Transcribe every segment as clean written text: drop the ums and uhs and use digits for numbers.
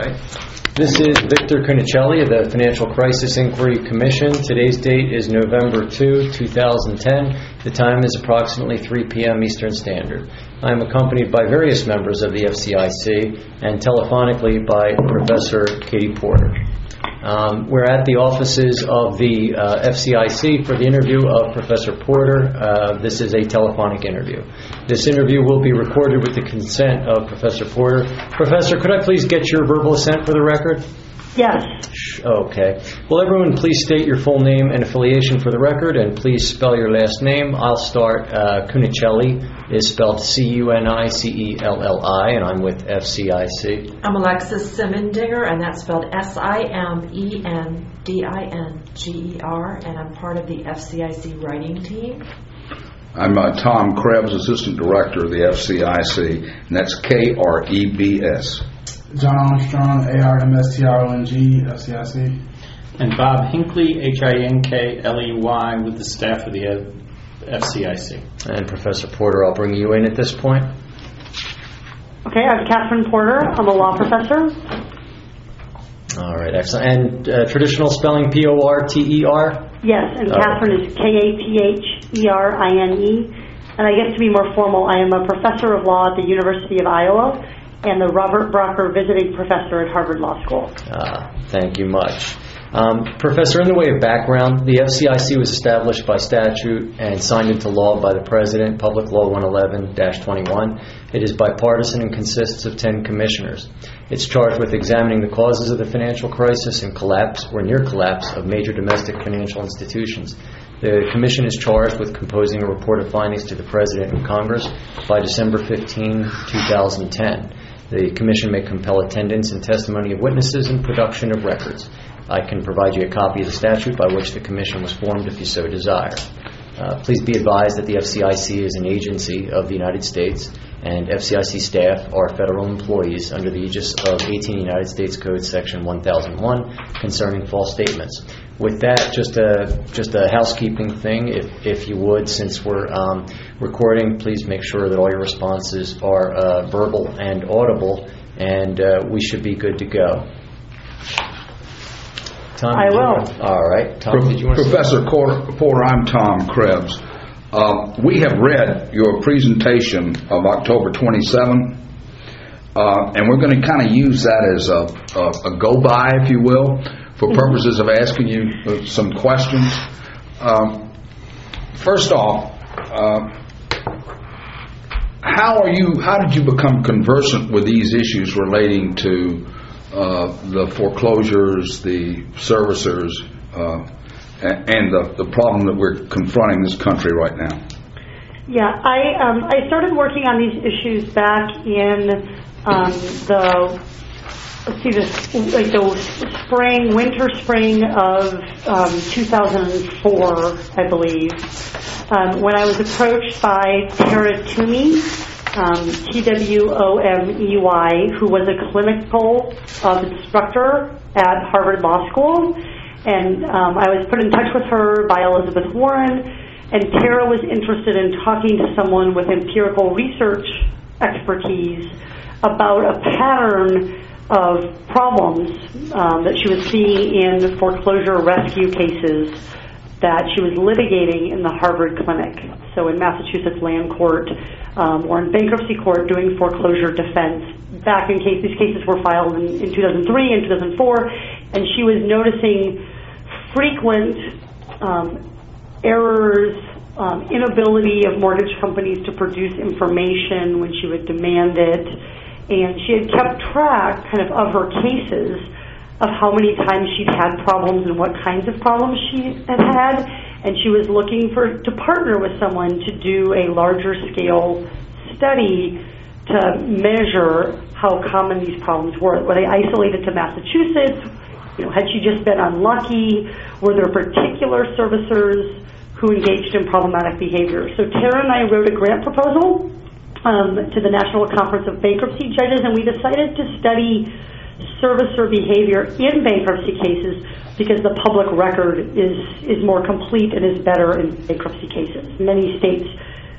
right. This is Victor Cunicelli of the Financial Crisis Inquiry Commission. Today's date is November 2, 2010. The time is approximately 3 p.m. Eastern Standard. I am accompanied by various members of the FCIC and telephonically by Professor Katie Porter. We're at the offices of the FCIC for the interview of Professor Porter. This is a telephonic interview. This interview will be recorded with the consent of Professor Porter. Professor, could I please get your verbal assent for the record? Yes. Okay. Will everyone please state your full name and affiliation for the record, and please spell your last name. I'll start. Cunicelli is spelled Cunicelli, and I'm with FCIC. I'm Alexis Simendinger, and that's spelled Simendinginger, and I'm part of the FCIC writing team. I'm Tom Krebs, Assistant Director of the FCIC, and that's KREBS. John Armstrong, ARMSTRONG, FCIC. And Bob Hinckley, HINKLEY, with the staff of the FCIC. And Professor Porter, I'll bring you in at this point. Okay, I'm Catherine Porter. I'm a law professor. All right, excellent. And traditional spelling, P-O-R-T-E-R? Yes, and Catherine is Katherine. And I guess to be more formal, I am a professor of law at the University of Iowa and the Robert Brocker Visiting Professor at Harvard Law School. Thank you much. Professor, in the way of background, the FCIC was established by statute and signed into law by the President, Public Law 111-21. It is bipartisan and consists of 10 commissioners. It's charged with examining the causes of the financial crisis and collapse or near collapse of major domestic financial institutions. The Commission is charged with composing a report of findings to the President and Congress by December 15, 2010. The Commission may compel attendance and testimony of witnesses and production of records. I can provide you a copy of the statute by which the Commission was formed if you so desire. Please be advised that the FCIC is an agency of the United States, and FCIC staff are federal employees under the aegis of 18 United States Code Section 1001 concerning false statements. With that, just a housekeeping thing, if you would, since we're recording, please make sure that all your responses are verbal and audible, and we should be good to go. Tom, I will. All right. Tom, did you want to Professor Porter, I'm Tom Krebs. We have read your presentation of October 27, and we're going to kind of use that as a go-by, if you will, for purposes of asking you some questions. First off, how did you become conversant with these issues relating to the foreclosures, the servicers, and the problem that we're confronting this country right now? Yeah, I started working on these issues back in winter-spring of 2004, I believe, when I was approached by Tara Toomey, Twomey, who was a clinical instructor at Harvard Law School, and I was put in touch with her by Elizabeth Warren, and Tara was interested in talking to someone with empirical research expertise about a pattern of problems that she was seeing in foreclosure rescue cases that she was litigating in the Harvard Clinic, so in Massachusetts land court or in bankruptcy court doing foreclosure defense. Back in case these cases were filed in 2003 and 2004, and she was noticing frequent errors, inability of mortgage companies to produce information when she would demand it, and she had kept track kind of her cases of how many times she'd had problems and what kinds of problems she had, and she was looking to partner with someone to do a larger scale study to measure how common these problems were. Were they isolated to Massachusetts? Had she just been unlucky? Were there particular servicers who engaged in problematic behavior? So Tara and I wrote a grant proposal to the National Conference of Bankruptcy Judges, and we decided to study servicer behavior in bankruptcy cases because the public record is more complete and is better in bankruptcy cases. Many states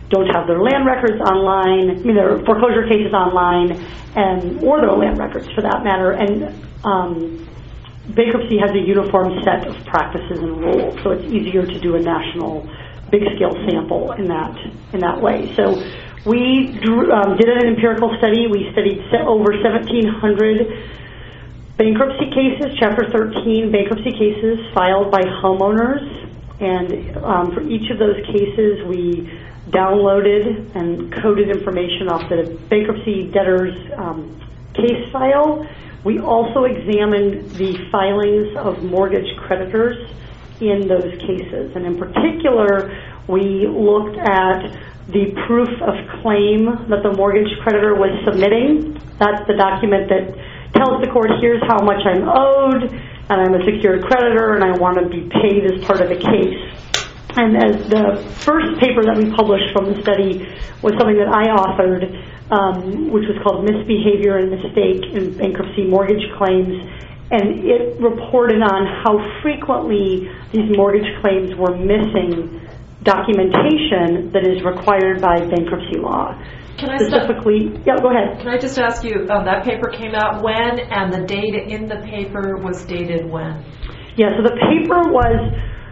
don't have their land records online, their foreclosure cases online, or their land records for that matter. And bankruptcy has a uniform set of practices and rules, so it's easier to do a national big-scale sample in that way. So we did an empirical study. We studied over 1,700 bankruptcy cases, Chapter 13 bankruptcy cases filed by homeowners, and for each of those cases we downloaded and coded information off the bankruptcy debtor's case file. We also examined the filings of mortgage creditors in those cases, and in particular we looked at the proof of claim that the mortgage creditor was submitting. That's the document that tells the court, here's how much I'm owed, and I'm a secured creditor, and I want to be paid as part of the case. And as the first paper that we published from the study was something that I authored, which was called Misbehavior and Mistake in Bankruptcy Mortgage Claims, and it reported on how frequently these mortgage claims were missing documentation that is required by bankruptcy law. Can I Specifically, yeah, go ahead. Can I just ask you, that paper came out when, and the data in the paper was dated when? Yeah, so the paper was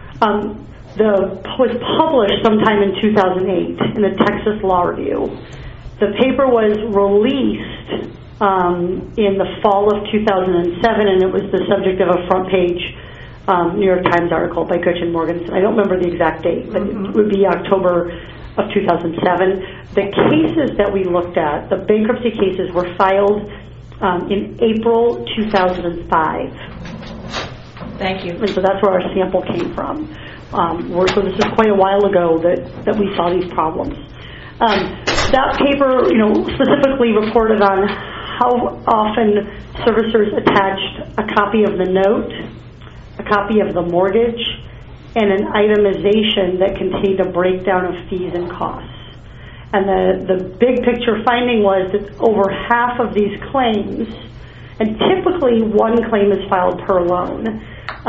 published sometime in 2008 in the Texas Law Review. The paper was released in the fall of 2007, and it was the subject of a front page New York Times article by Gretchen Morgenson. I don't remember the exact date, but it would be October of 2007. The cases that we looked at, the bankruptcy cases, were filed in April 2005. Thank you. And so that's where our sample came from. So this is quite a while ago that we saw these problems. That paper, specifically reported on how often servicers attached a copy of the note, a copy of the mortgage, and an itemization that contained a breakdown of fees and costs. And the big picture finding was that over half of these claims, and typically one claim is filed per loan,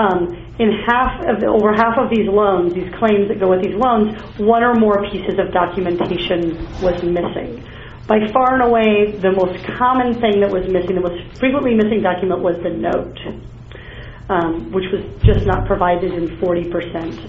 over half of these loans, these claims that go with these loans, one or more pieces of documentation was missing. By far and away, the most common thing that was missing, the most frequently missing document was the note, which was just not provided in 40%.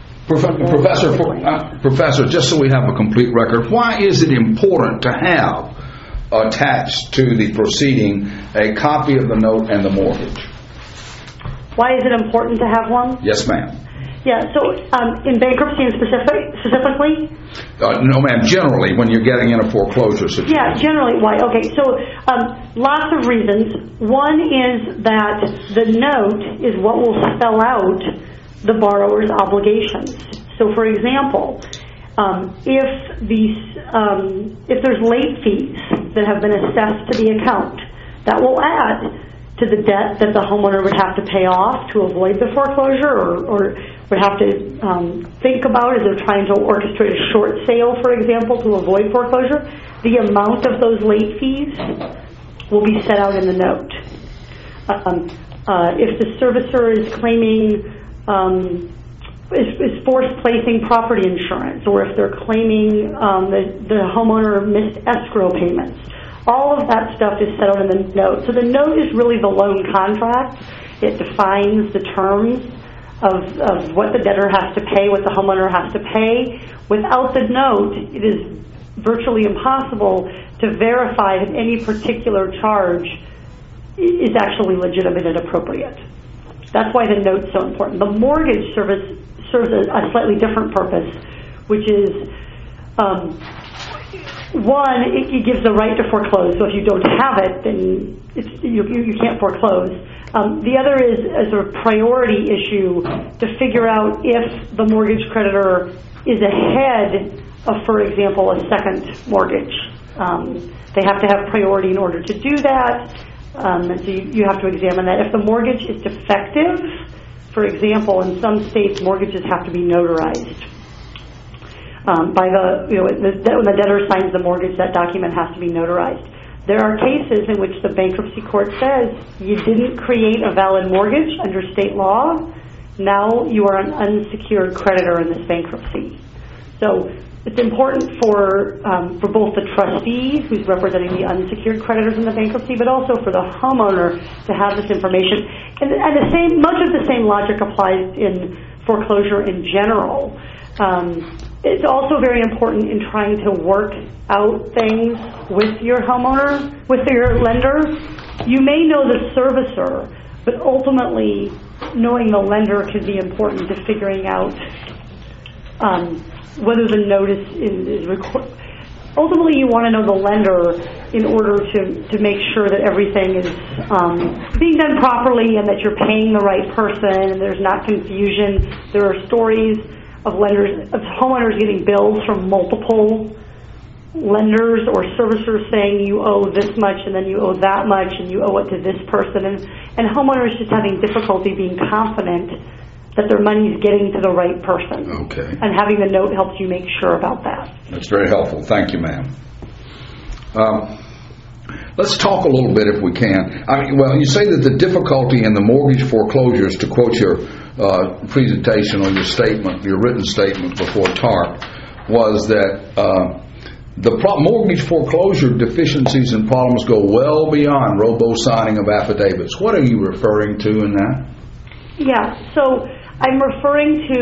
Professor, just so we have a complete record, why is it important to have attached to the proceeding a copy of the note and the mortgage? Why is it important to have one? Yes, ma'am. Yeah, so in bankruptcy specifically? No, ma'am, generally, when you're getting in a foreclosure situation. Yeah, generally, why? Okay, so lots of reasons. One is that the note is what will spell out the borrower's obligations. So, for example, if there's late fees that have been assessed to the account, that will add to the debt that the homeowner would have to pay off to avoid the foreclosure, or would have to think about as they're trying to orchestrate a short sale, for example, to avoid foreclosure. The amount of those late fees will be set out in the note. If the servicer is claiming is forced placing property insurance, or if they're claiming the homeowner missed escrow payments, all of that stuff is set out in the note. So the note is really the loan contract. It defines the terms of what the debtor has to pay, what the homeowner has to pay. Without the note, it is virtually impossible to verify that any particular charge is actually legitimate and appropriate. That's why the note's so important. The mortgage serves a slightly different purpose, which is one, it gives the right to foreclose. So if you don't have it, then you can't foreclose. The other is as a priority issue to figure out if the mortgage creditor is ahead of, for example, a second mortgage. They have to have priority in order to do that. And so you have to examine that. If the mortgage is defective, for example, in some states, mortgages have to be notarized. When the debtor signs the mortgage, that document has to be notarized. There are cases in which the bankruptcy court says you didn't create a valid mortgage under state law. Now you are an unsecured creditor in this bankruptcy. So It's important for both the trustee, who's representing the unsecured creditors in the bankruptcy, but also for the homeowner to have this information. And much of the same logic applies in foreclosure in general. It's also very important in trying to work out things with your homeowner, with your lender. You may know the servicer, but ultimately knowing the lender can be important to figuring out whether the notice is required. Ultimately, you want to know the lender in order to make sure that everything is being done properly and that you're paying the right person and there's not confusion. There are stories of homeowners getting bills from multiple lenders or servicers saying you owe this much and then you owe that much and you owe it to this person, and homeowners just having difficulty being confident that their money is getting to the right person. Okay. And having the note helps you make sure about that. That's very helpful. Thank you, ma'am. Let's talk a little bit, if we can. You say that the difficulty in the mortgage foreclosures, to quote your presentation or your statement, your written statement before TARP, was that the mortgage foreclosure deficiencies and problems go well beyond robo-signing of affidavits. What are you referring to in that? Yeah, so I'm referring to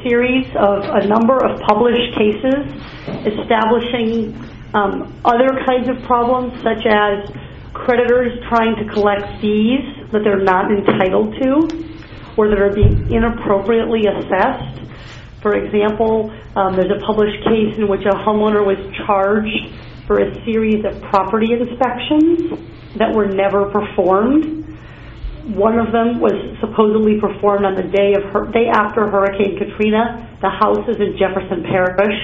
a number of published cases establishing other kinds of problems, such as creditors trying to collect fees that they're not entitled to or that are being inappropriately assessed. For example, there's a published case in which a homeowner was charged for a series of property inspections that were never performed. One of them was supposedly performed on the day after Hurricane Katrina. The house is in Jefferson Parish.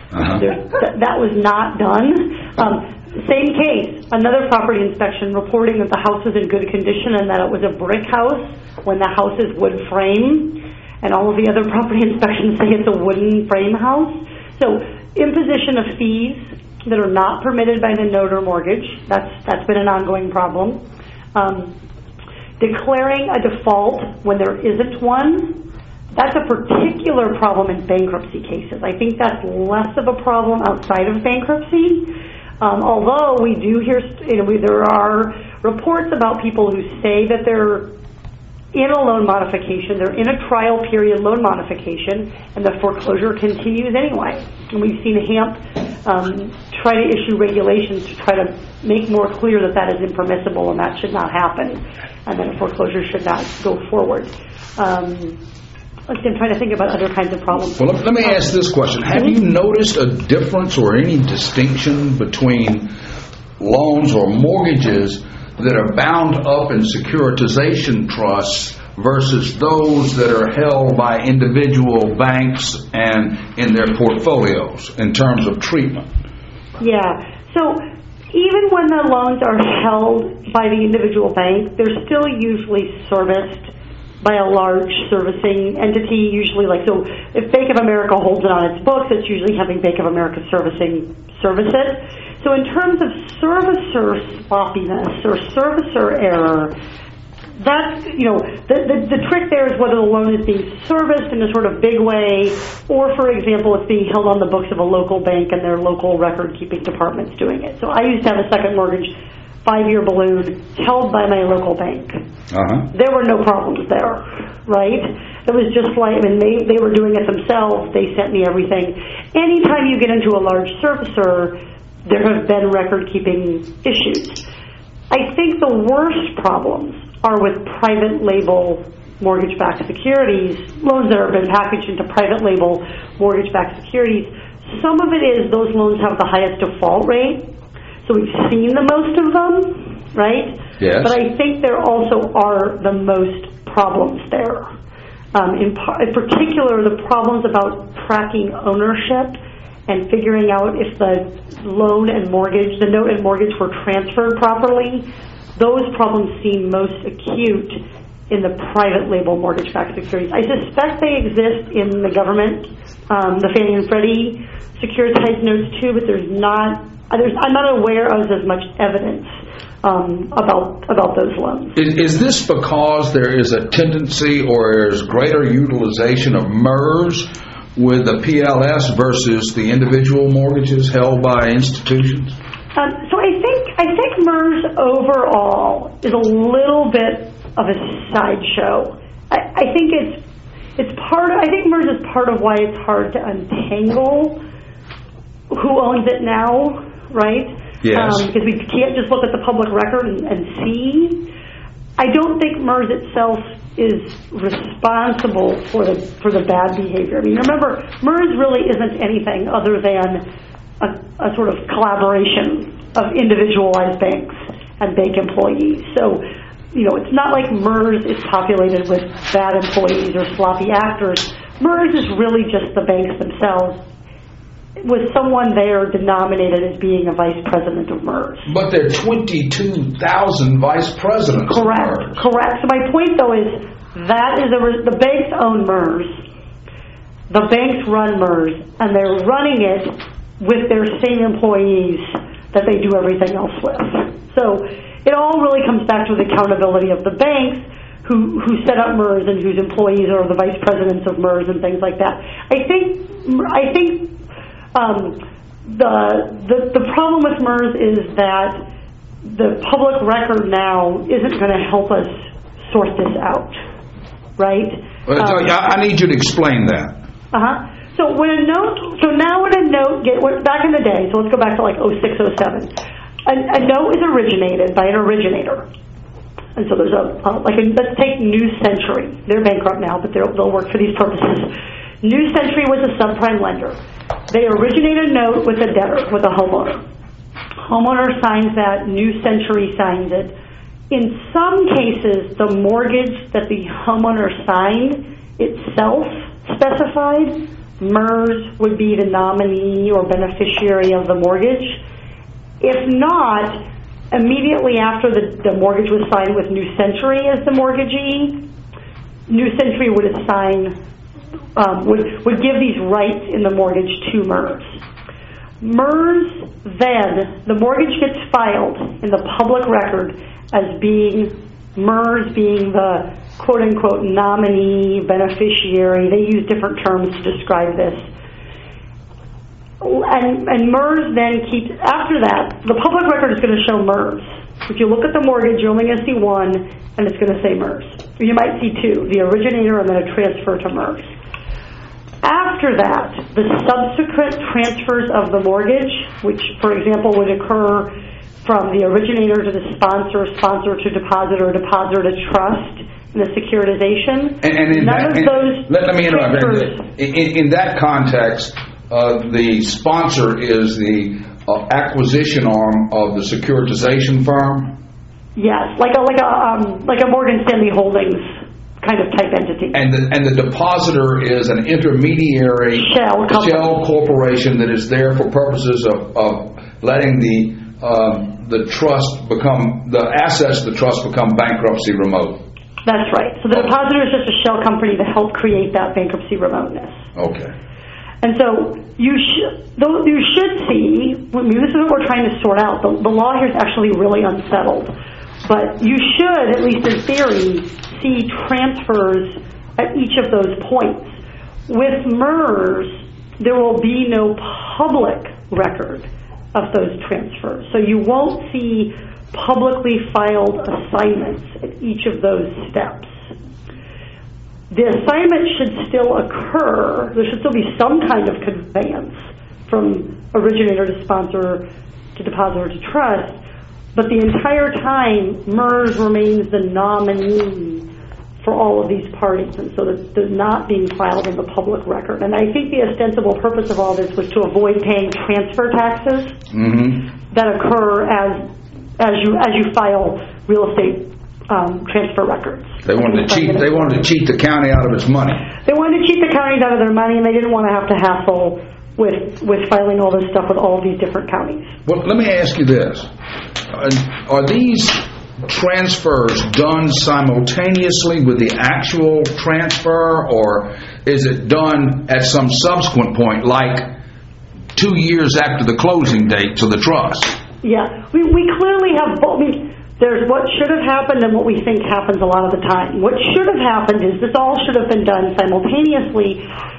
That was not done. Same case, another property inspection reporting that the house was in good condition and that it was a brick house when the house is wood frame, and all of the other property inspections say it's a wooden frame house. So imposition of fees that are not permitted by the note or mortgage, that's been an ongoing problem. Declaring a default when there isn't one, that's a particular problem in bankruptcy cases. I think that's less of a problem outside of bankruptcy. Although we do hear, there are reports about people who say that they're in a loan modification, they're in a trial period loan modification, and the foreclosure continues anyway. And we've seen HAMP try to issue regulations to try to make more clear that that is impermissible and that should not happen, and that a foreclosure should not go forward. I'm trying to think about other kinds of problems. Well, let me ask this question. Have you noticed a difference or any distinction between loans or mortgages that are bound up in securitization trusts versus those that are held by individual banks and in their portfolios in terms of treatment? Yeah. So even when the loans are held by the individual bank, they're still usually serviced by a large servicing entity, usually so if Bank of America holds it on its books, it's usually having Bank of America service it. So in terms of servicer sloppiness or servicer error, that's, the trick there is whether the loan is being serviced in a sort of big way, or, for example, it's being held on the books of a local bank and their local record-keeping department's doing it. So I used to have a second mortgage 5-year balloon held by my local bank. There were no problems there, right? It was just they were doing it themselves. They sent me everything. Anytime you get into a large servicer, there have been record-keeping issues. I think the worst problems are with private label mortgage-backed securities, loans that have been packaged into private label mortgage-backed securities. Some of it is those loans have the highest default rate. So we've seen the most of them, right? Yes. But I think there also are the most problems there. In particular, the problems about tracking ownership and figuring out if the note and mortgage were transferred properly. Those problems seem most acute in the private label mortgage-backed securities. I suspect they exist in the government, the Fannie and Freddie securitized notes too, but I'm not aware of as much evidence about those loans. Is this because there is a tendency or is greater utilization of MERS, with the PLS versus the individual mortgages held by institutions? So I think MERS overall is a little bit of a sideshow. I think it's part of, I think MERS is part of why it's hard to untangle who owns it now, right? Yes. Because we can't just look at the public record and see. I don't think MERS itself is responsible for the bad behavior. I mean, remember, MERS really isn't anything other than a sort of collaboration of individualized banks and bank employees. So, it's not like MERS is populated with bad employees or sloppy actors. MERS is really just the banks themselves, with someone there denominated as being a vice president of MERS. But there are 22,000 vice presidents. Correct. So my point, though, is that is the banks own MERS. The banks run MERS, and they're running it with their same employees that they do everything else with. So it all really comes back to the accountability of the banks who set up MERS and whose employees are the vice presidents of MERS and things like that. I think the problem with MERS is that the public record now isn't going to help us sort this out, right? I need you to explain that. So now when a note back in the day, so let's go back to like 06, 07, a note is originated by an originator. And so there's let's take New Century. They're bankrupt now, but they'll work for these purposes. New Century was a subprime lender. They originate a note with a debtor, with a homeowner. Homeowner signs that, New Century signs it. In some cases, the mortgage that the homeowner signed itself specified MERS would be the nominee or beneficiary of the mortgage. If not, immediately after the mortgage was signed with New Century as the mortgagee, New Century would assign would give these rights in the mortgage to MERS. MERS, then, the mortgage gets filed in the public record as being MERS being the quote-unquote nominee, beneficiary. They use different terms to describe this. And MERS then keeps, after that, the public record is going to show MERS. If you look at the mortgage, you're only going to see one, and it's going to say MERS. You might see two, the originator and then a transfer to MERS. After that, the subsequent transfers of the mortgage, which, for example, would occur from the originator to the sponsor, sponsor to depositor, depositor to trust, in the securitization. Let me interrupt. In that context, the sponsor is the acquisition arm of the securitization firm? Yes, like a Morgan Stanley Holdings kind of type entity. And the depositor is an intermediary shell corporation that is there for purposes of letting the trust become, the assets of the trust become bankruptcy remote. That's right. So the depositor is just a shell company to help create that bankruptcy remoteness. Okay. And so you should see, this is what we're trying to sort out. The law here is actually really unsettled. But you should, at least in theory, see transfers at each of those points. With MERS, there will be no public record of those transfers. So you won't see publicly filed assignments at each of those steps. The assignment should still occur. There should still be some kind of conveyance from originator to sponsor to depositor to trust. But the entire time, MERS remains the nominee for all of these parties, and so they're not being filed in the public record. And I think the ostensible purpose of all this was to avoid paying transfer taxes that occur as you file real estate transfer records. They wanted to cheat the county out of its money. They wanted to cheat the counties out of their money, and they didn't want to have to hassle with filing all this stuff with all of these different counties. Well, let me ask you this. Are these transfers done simultaneously with the actual transfer, or is it done at some subsequent point, like 2 years after the closing date to the trust? Yeah, we clearly have both. There's what should have happened and what we think happens a lot of the time. What should have happened is this all should have been done simultaneously,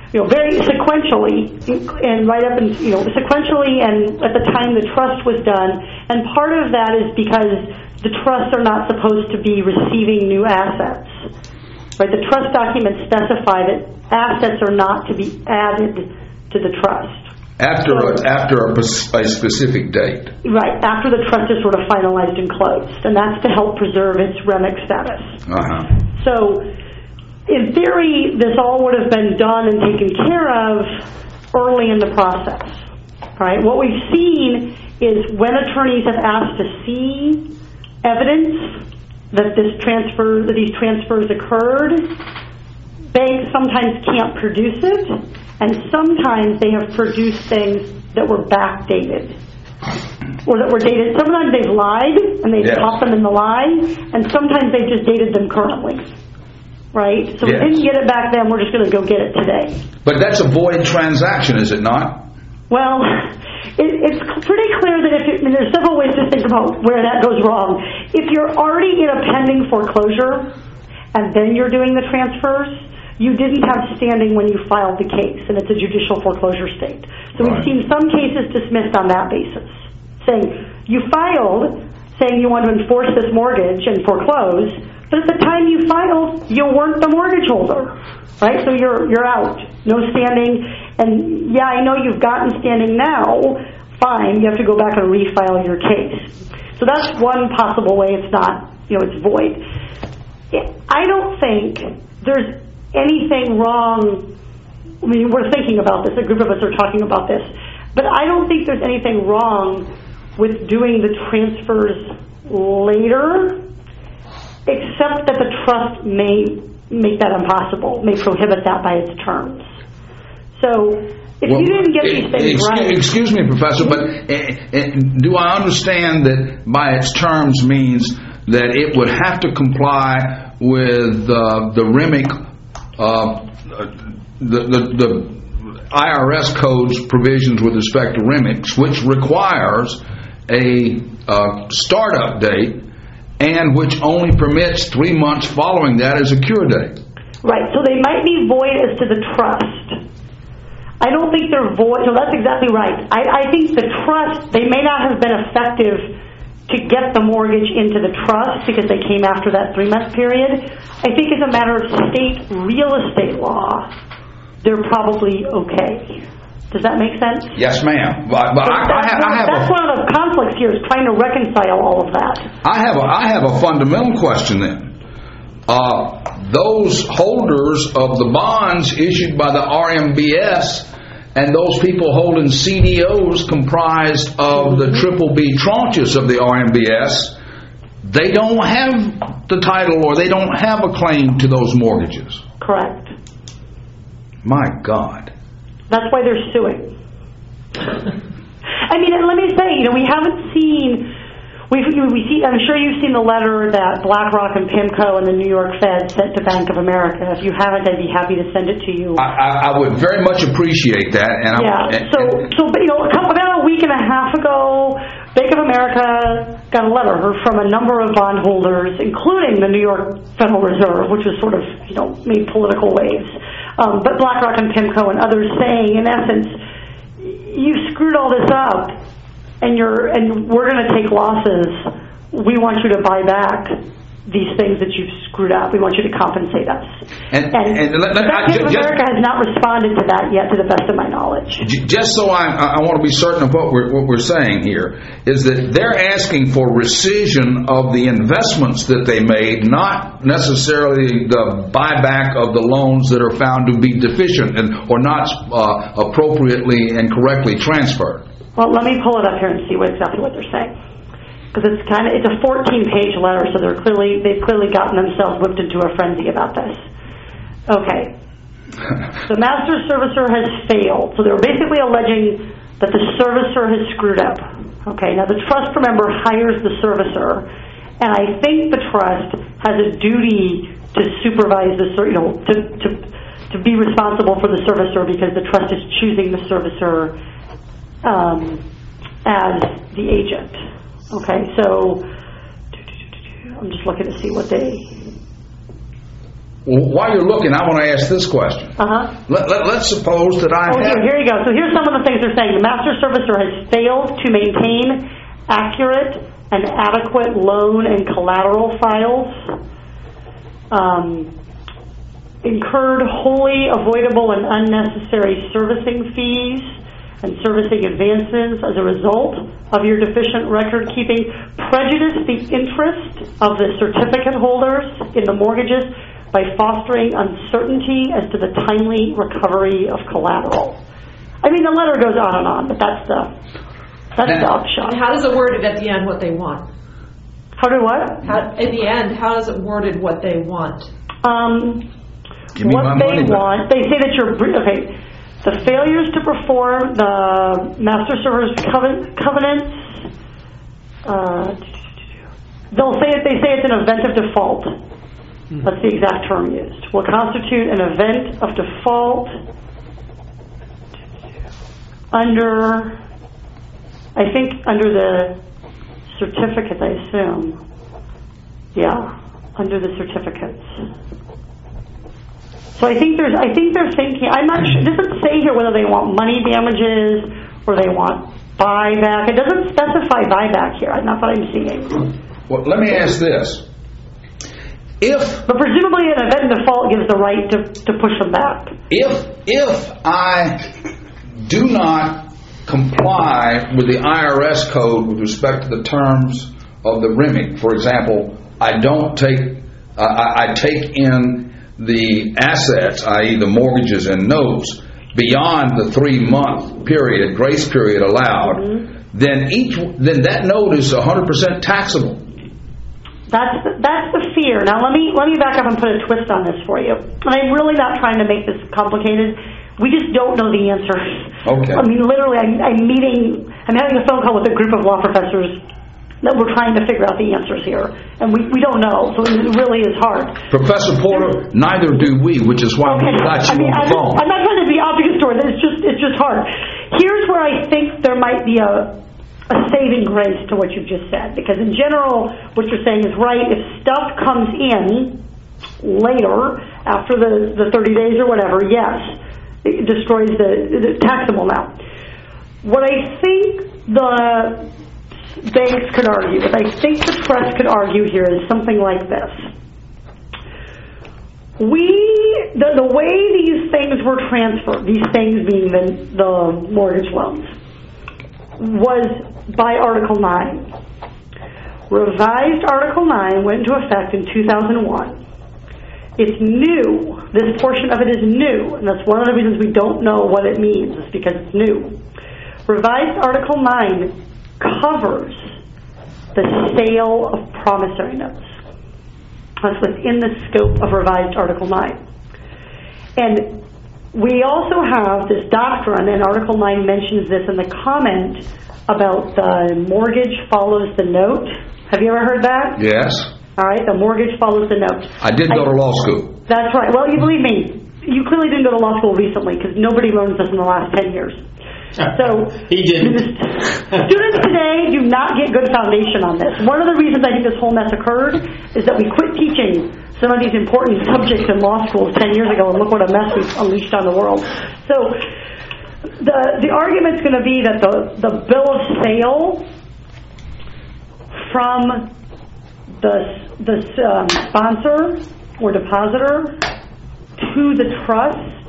very sequentially, and right up and sequentially, and at the time the trust was done. And part of that is because the trusts are not supposed to be receiving new assets. Right? The trust documents specify that assets are not to be added to the trust. After a specific date. Right, after the trust is sort of finalized and closed, and that's to help preserve its REMIC status. So, in theory, this all would have been done and taken care of early in the process. Right? What we've seen is when attorneys have asked to see evidence that these transfers occurred, banks sometimes can't produce it, and sometimes they have produced things that were backdated or that were dated. Sometimes they've lied and they've caught them in the lie, and sometimes they've just dated them currently. Right? So we didn't get it back then, we're just going to go get it today. But that's a void transaction, is it not? Well, it's pretty clear that there's several ways to think about where that goes wrong. If you're already in a pending foreclosure and then you're doing the transfers, you didn't have standing when you filed the case, and it's a judicial foreclosure state. So we've seen some cases dismissed on that basis, saying you filed, saying you want to enforce this mortgage and foreclose, but at the time you filed, you weren't the mortgage holder, right? So you're out, no standing, and I know you've gotten standing now, fine, you have to go back and refile your case. So that's one possible way it's not, it's void. I don't think there's anything wrong. I mean, we're thinking about this, a group of us are talking about this, but I don't think there's anything wrong with doing the transfers later, except that the trust may make that impossible, may prohibit that by its terms. So if you didn't get these things right... Excuse me, Professor, but do I understand that by its terms means that it would have to comply with the REMIC, the IRS code's provisions with respect to REMICs, which requires a startup date and which only permits 3 months following that as a cure date? Right, so they might be void as to the trust. I don't think they're void. So that's exactly right. I think the trust, they may not have been effective to get the mortgage into the trust because they came after that 3-month period. I think as a matter of state real estate law, they're probably okay. Does that make sense? Yes, ma'am. But that's one of the conflicts here, is trying to reconcile all of that. I have a fundamental question then. Those holders of the bonds issued by the RMBS and those people holding CDOs comprised of the BBB tranches of the RMBS, they don't have the title or they don't have a claim to those mortgages. Correct. My God. That's why they're suing. I mean, and let me say, we haven't seen... We see. I'm sure you've seen the letter that BlackRock and PIMCO and the New York Fed sent to Bank of America. If you haven't, I'd be happy to send it to you. I would very much appreciate that. But about a week and a half ago, Bank of America got a letter from a number of bondholders, including the New York Federal Reserve, which was sort of made political waves. But BlackRock and PIMCO and others saying, in essence, you screwed all this up. And we're going to take losses. We want you to buy back these things that you've screwed up. We want you to compensate us. And Bank of America has not responded to that yet, to the best of my knowledge. Just so I want to be certain of what we're saying here, is that they're asking for rescission of the investments that they made, not necessarily the buyback of the loans that are found to be deficient or not appropriately and correctly transferred. Well, let me pull it up here and see exactly what they're saying, because it's a 14-page letter, so they've clearly gotten themselves whipped into a frenzy about this. Okay, the master servicer has failed, so they're basically alleging that the servicer has screwed up. Okay, now the trust, remember, hires the servicer, and I think the trust has a duty to supervise the to be responsible for the servicer, because the trust is choosing the servicer as the agent. Okay, so I'm just looking to see what they... while you're looking, I want to ask this question. Let's suppose that I have... Here you go. So here's some of the things they're saying. The master servicer has failed to maintain accurate and adequate loan and collateral files, incurred wholly avoidable and unnecessary servicing fees and servicing advances as a result of your deficient record keeping, prejudiced the interest of the certificate holders in the mortgages by fostering uncertainty as to the timely recovery of collateral. I mean, the letter goes on and on, but that's the upshot. And how does it word it at the end what they want? How do what? In the end, how does it worded what they want? What they want, they say that you're okay. The failures to perform the master server's covenants. They say it's an event of default. That's the exact term used. Will constitute an event of default under the certificate, I assume. Yeah, under the certificates. So I think they're thinking. I'm not sure. It doesn't say here whether they want money damages or they want buyback. It doesn't specify buyback here. Not what I'm seeing. Well, let me ask this. But presumably an event of default gives the right to push them back. If I do not comply with the IRS code with respect to the terms of the REMIC, for example, I take in the assets, i.e. the mortgages and notes, beyond the 3-month period, grace period allowed, then that note is 100% taxable. That's the fear. Now let me back up and put a twist on this for you. And I'm really not trying to make this complicated. We just don't know the answers. Okay. I mean, literally, I'm having a phone call with a group of law professors that we're trying to figure out the answers here, and we don't know. So it really is hard. Professor Porter, neither do we, which is why we got you on the phone. I'm not trying to be obfuscatory. It's just hard. Here's where I think there might be a saving grace to what you've just said, because in general, what you're saying is right. If stuff comes in later, after the 30 days or whatever, yes, it destroys the taxable now. What I think the banks could argue, what I think the press could argue here is something like this. The way these things were transferred, these things being the mortgage loans, was by Article 9. Revised Article 9 went into effect in 2001. It's new. This portion of it is new, and that's one of the reasons we don't know what it means, is because it's new. Revised Article 9 covers the sale of promissory notes. That's within the scope of Revised Article 9. And we also have this doctrine, and Article 9 mentions this in the comment about the mortgage follows the note. Have you ever heard that? Yes. All right, the mortgage follows the note. I did go to law school. That's right. Well, you believe me, you clearly didn't go to law school recently, because nobody learns this in the last 10 years. So he didn't. Students today do not get good foundation on this. One of the reasons I think this whole mess occurred is that we quit teaching some of these important subjects in law schools 10 years ago, and look what a mess we've unleashed on the world. So the argument's going to be that the bill of sale from the sponsor or depositor to the trust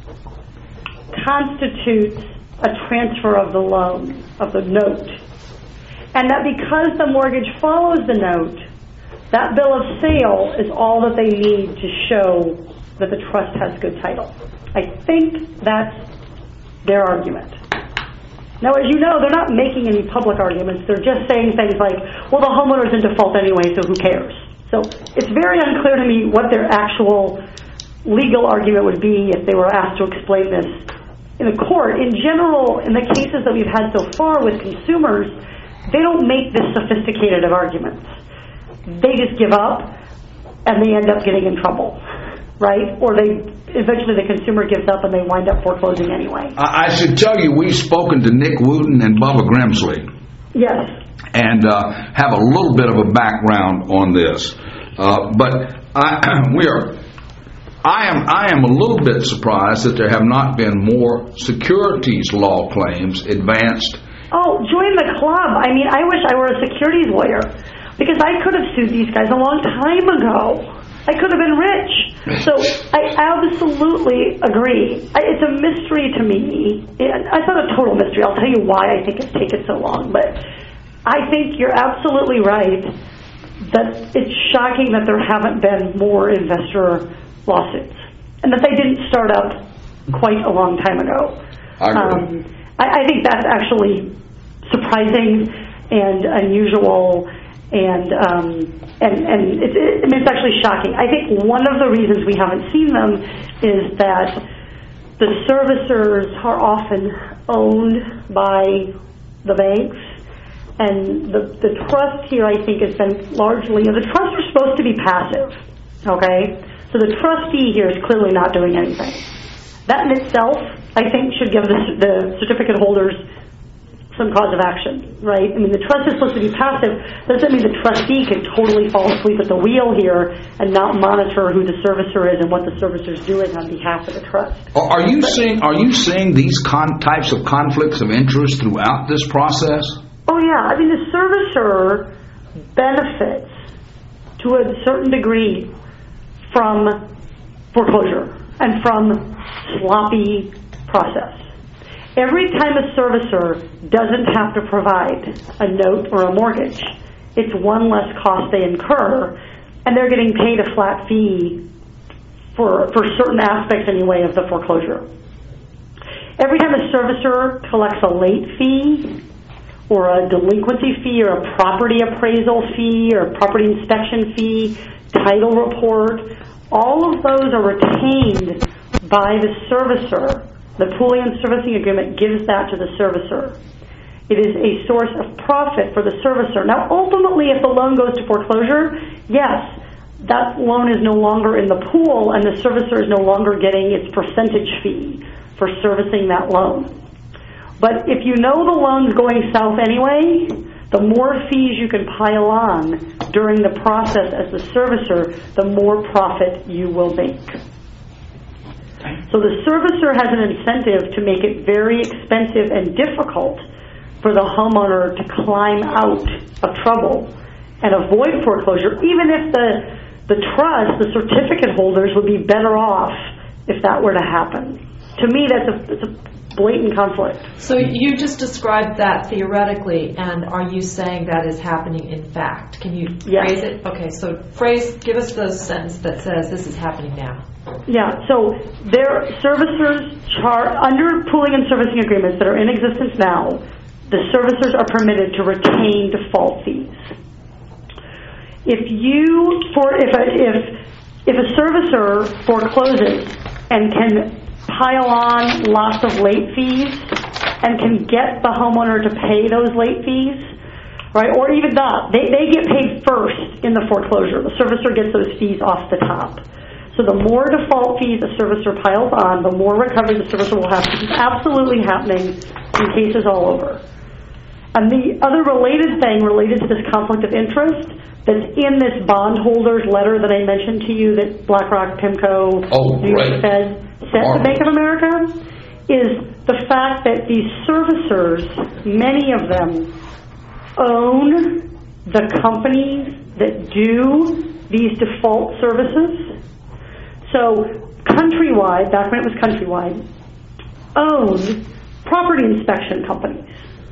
constitutes a transfer of the loan, of the note. And that because the mortgage follows the note, that bill of sale is all that they need to show that the trust has good title. I think that's their argument. Now, as you know, they're not making any public arguments. They're just saying things like, well, the homeowner's in default anyway, so who cares? So it's very unclear to me what their actual legal argument would be if they were asked to explain this in a court. In general, in the cases that we've had so far with consumers, they don't make this sophisticated of arguments. They just give up, and they end up getting in trouble, right? Or eventually the consumer gives up and they wind up foreclosing anyway. I should tell you, we've spoken to Nick Wooten and Bubba Grimsley. Yes. And have a little bit of a background on this. But we are I am a little bit surprised that there have not been more securities law claims advanced. Oh, join the club. I mean, I wish I were a securities lawyer, because I could have sued these guys a long time ago. I could have been rich. So I absolutely agree. It's a mystery to me. It's not a total mystery. I'll tell you why I think it's taken so long. But I think you're absolutely right that it's shocking that there haven't been more investor lawsuits, and that they didn't start up quite a long time ago. I agree. I think that's actually surprising and unusual, and it's actually shocking. I think one of the reasons we haven't seen them is that the servicers are often owned by the banks, and the trust here, I think, has been largely, the trusts are supposed to be passive, okay? So the trustee here is clearly not doing anything. That in itself, I think, should give the certificate holders some cause of action, right? I mean, the trust is supposed to be passive. Doesn't mean the trustee can totally fall asleep at the wheel here and not monitor who the servicer is and what the servicer is doing on behalf of the trust. Are you seeing these types of conflicts of interest throughout this process? Oh yeah, I mean, the servicer benefits to a certain degree from foreclosure and from sloppy process. Every time a servicer doesn't have to provide a note or a mortgage, it's one less cost they incur, and they're getting paid a flat fee for certain aspects anyway of the foreclosure. Every time a servicer collects a late fee or a delinquency fee or a property appraisal fee or a property inspection fee, title report, all of those are retained by the servicer. The pooling and servicing agreement gives that to the servicer. It is a source of profit for the servicer. Now, ultimately, if the loan goes to foreclosure, yes, that loan is no longer in the pool and the servicer is no longer getting its percentage fee for servicing that loan. But if you know the loan's going south anyway, the more fees you can pile on during the process as the servicer, the more profit you will make. So the servicer has an incentive to make it very expensive and difficult for the homeowner to climb out of trouble and avoid foreclosure, even if the trust, the certificate holders, would be better off if that were to happen. To me, it's a blatant conflict. So you just described that theoretically, and are you saying that is happening in fact? Can you phrase it? Okay, so give us the sentence that says this is happening now. Yeah, so their servicers under pooling and servicing agreements that are in existence now, the servicers are permitted to retain default fees. If a servicer forecloses and can pile on lots of late fees and can get the homeowner to pay those late fees, right? Or even not, they get paid first in the foreclosure. The servicer gets those fees off the top. So the more default fees a servicer piles on, the more recovery the servicer will have. This is absolutely happening in cases all over. And the other related thing related to this conflict of interest that's in this bondholders letter that I mentioned to you that BlackRock, PIMCO, New York Fed sent to Bank of America is the fact that these servicers, many of them, own the companies that do these default services. So Countrywide, back when it was Countrywide, owned property inspection companies.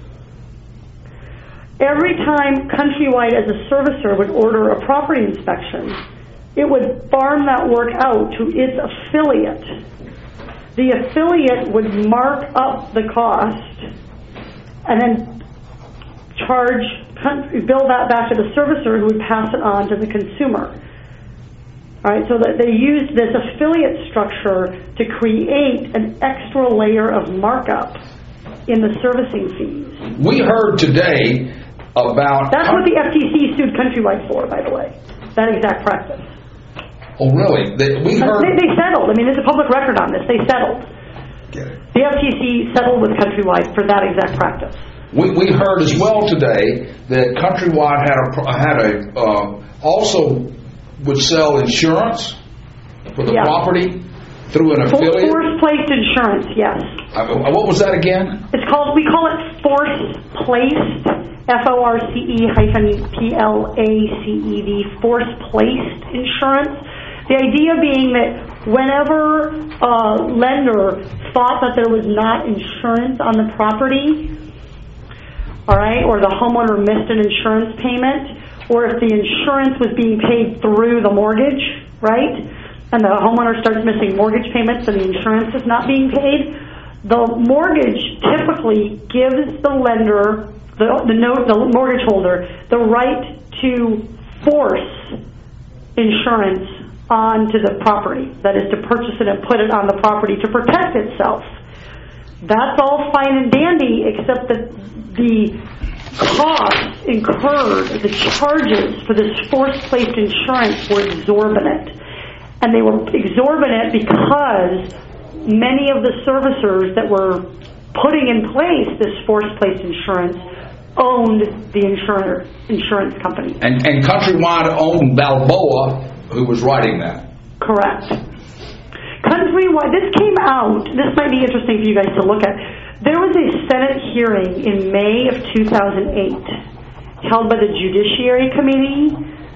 Every time Countrywide as a servicer would order a property inspection, it would farm that work out to its affiliate. The affiliate would mark up the cost and then bill that back to the servicer, who would pass it on to the consumer. All right, so that they used this affiliate structure to create an extra layer of markup in the servicing fees. We heard today about... That's what the FTC sued Countrywide for, by the way, that exact practice. Oh, really? They settled. I mean, there's a public record on this. They settled. Get it. The FTC settled with Countrywide for that exact practice. We heard as well today that Countrywide also would sell insurance for the Yeah. property through an affiliate? Force-placed insurance, yes. What was that again? We call it force-placed, FORCE-PLACED, force-placed insurance. The idea being that whenever a lender thought that there was not insurance on the property, all right, or the homeowner missed an insurance payment, or if the insurance was being paid through the mortgage, right, and the homeowner starts missing mortgage payments and the insurance is not being paid, the mortgage typically gives the lender, the mortgage holder, the right to force insurance onto the property. That is, to purchase it and put it on the property to protect itself. That's all fine and dandy, except that the costs incurred, the charges for this force-placed insurance were exorbitant. And they were exorbitant because many of the servicers that were putting in place this force-placed insurance owned the insurance company. And Countrywide owned Balboa, who was writing that. Correct. Countrywide, this came out, this might be interesting for you guys to look at. There was a Senate hearing in May of 2008 held by the Judiciary Committee.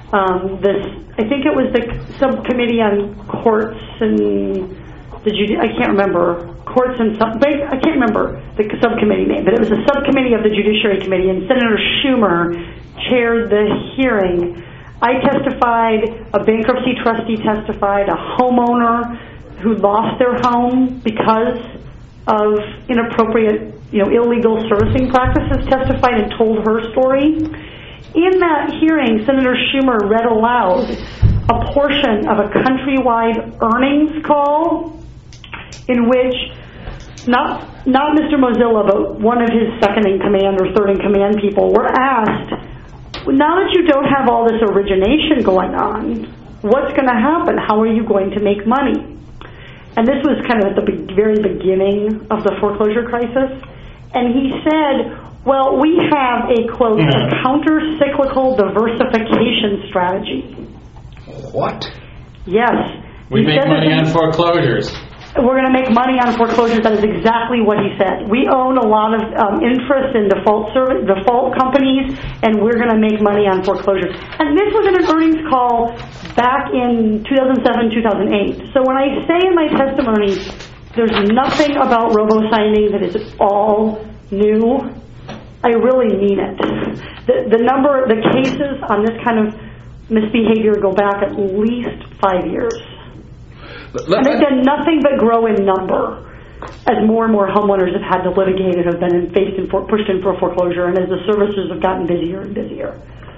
I think it was the subcommittee on courts and I can't remember, courts and I can't remember the subcommittee name, but it was a subcommittee of the Judiciary Committee, and Senator Schumer chaired the hearing. I testified, a bankruptcy trustee testified, a homeowner who lost their home because of inappropriate, illegal servicing practices testified and told her story. In that hearing, Senator Schumer read aloud a portion of a Countrywide earnings call in which not Mr. Mozilla, but one of his second-in-command or third-in-command people were asked, now that you don't have all this origination going on, what's going to happen? How are you going to make money? And this was kind of at the very beginning of the foreclosure crisis. And he said, well, we have a, quote, a counter-cyclical diversification strategy. What? Yes. We make money on foreclosures. We're going to make money on foreclosures. That is exactly what he said. We own a lot of interest in default companies, and we're going to make money on foreclosures. And this was in an earnings call back in 2007, 2008. So when I say in my testimony, there's nothing about robo-signing that is all new, I really mean it. The cases on this kind of misbehavior go back at least 5 years. And they've done nothing but grow in number as more and more homeowners have had to litigate and have been pushed in for foreclosure, and as the servicers have gotten busier and busier.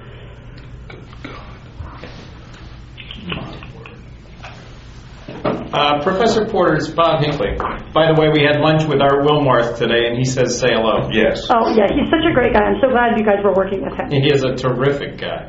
Professor Porter, it's Bob Hinckley. By the way, we had lunch with Art Wilmarth today, and he says say hello. Yes. Oh, yeah, he's such a great guy. I'm so glad you guys were working with him. He is a terrific guy.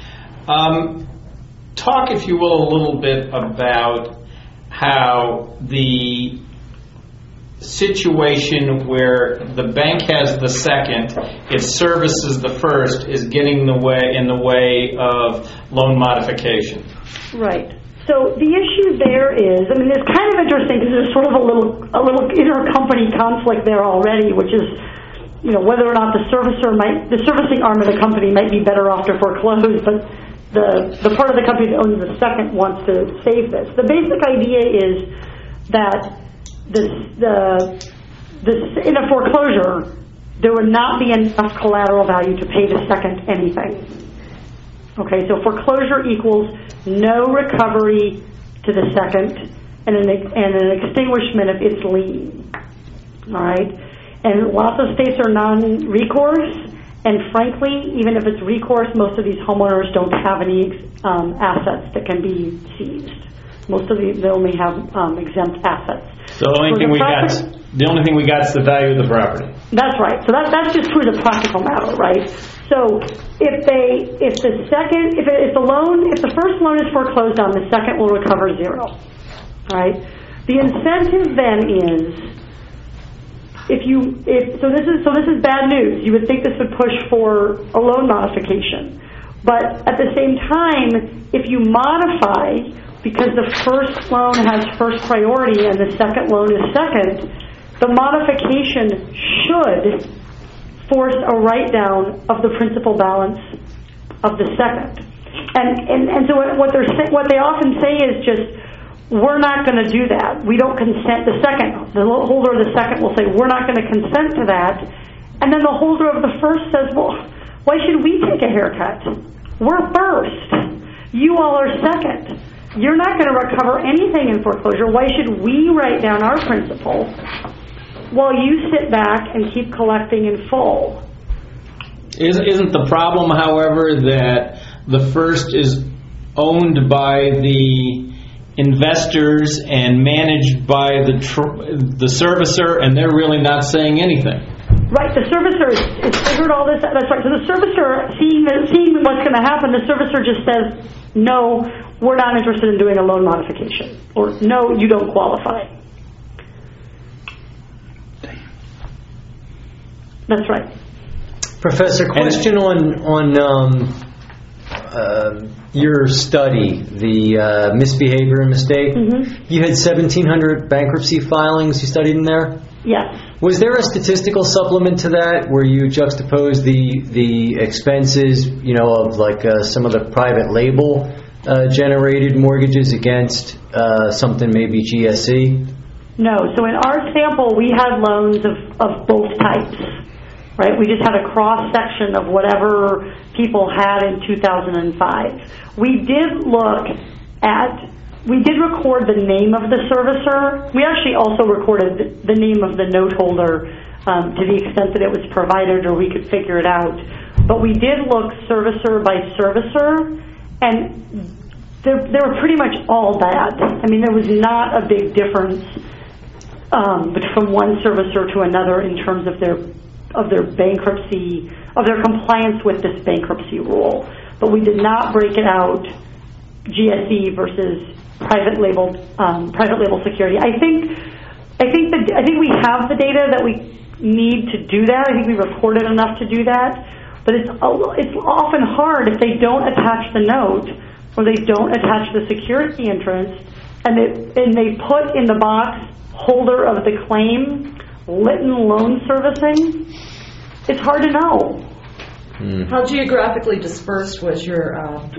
Talk, if you will, a little bit about how the situation where the bank has the second, it services the first, is getting in the way of loan modification. Right. So the issue there is, it's kind of interesting because there's sort of a little intercompany conflict there already, which is, whether or not the servicing arm of the company might be better off to foreclose, but the part of the company that owns the second wants to save this. The basic idea is that in a foreclosure, there would not be enough collateral value to pay the second anything. Okay, so foreclosure equals no recovery to the second and an extinguishment of its lien. All right, and lots of states are non-recourse. And frankly, even if it's recourse, most of these homeowners don't have any assets that can be seized. They only have exempt assets. So the only thing we got is the value of the property. That's right. So that's just true as a practical matter, right? So if the first loan is foreclosed on, the second will recover zero. Right? The incentive then is, this is bad news. You would think this would push for a loan modification. But at the same time, if you modify because the first loan has first priority and the second loan is second, the modification should force a write-down of the principal balance of the second. And so what they often say is just, we're not going to do that. We don't consent. The holder of the second will say, we're not going to consent to that. And then the holder of the first says, well, why should we take a haircut? We're first. You all are second. You're not going to recover anything in foreclosure. Why should we write down our principal while you sit back and keep collecting in full? Isn't the problem, however, that the first is owned by the investors and managed by the servicer, and they're really not saying anything? Right, the servicer has figured all this out. That's right. So the servicer, seeing what's going to happen, the servicer just says, no, we're not interested in doing a loan modification. Or, no, you don't qualify. That's right. Professor, question on your study, the misbehavior and mistake. Mm-hmm. You had 1,700 bankruptcy filings you studied in there? Yes. Was there a statistical supplement to that where you juxtaposed the expenses, of like some of the private label generated mortgages against something maybe GSE? No. So in our sample, we had loans of both types. Right? We just had a cross-section of whatever people had in 2005. We did record the name of the servicer. We actually also recorded the name of the note holder to the extent that it was provided or we could figure it out. But we did look servicer by servicer, and they were pretty much all bad. I mean, there was not a big difference from one servicer to another in terms of their bankruptcy, of their compliance with this bankruptcy rule. But we did not break it out GSE versus private label security. I think we have the data that we need to do that. I think we recorded enough to do that. But it's often hard if they don't attach the note or they don't attach the security interest and they put in the box holder of the claim Litton Loan Servicing. It's hard to know. How geographically dispersed was your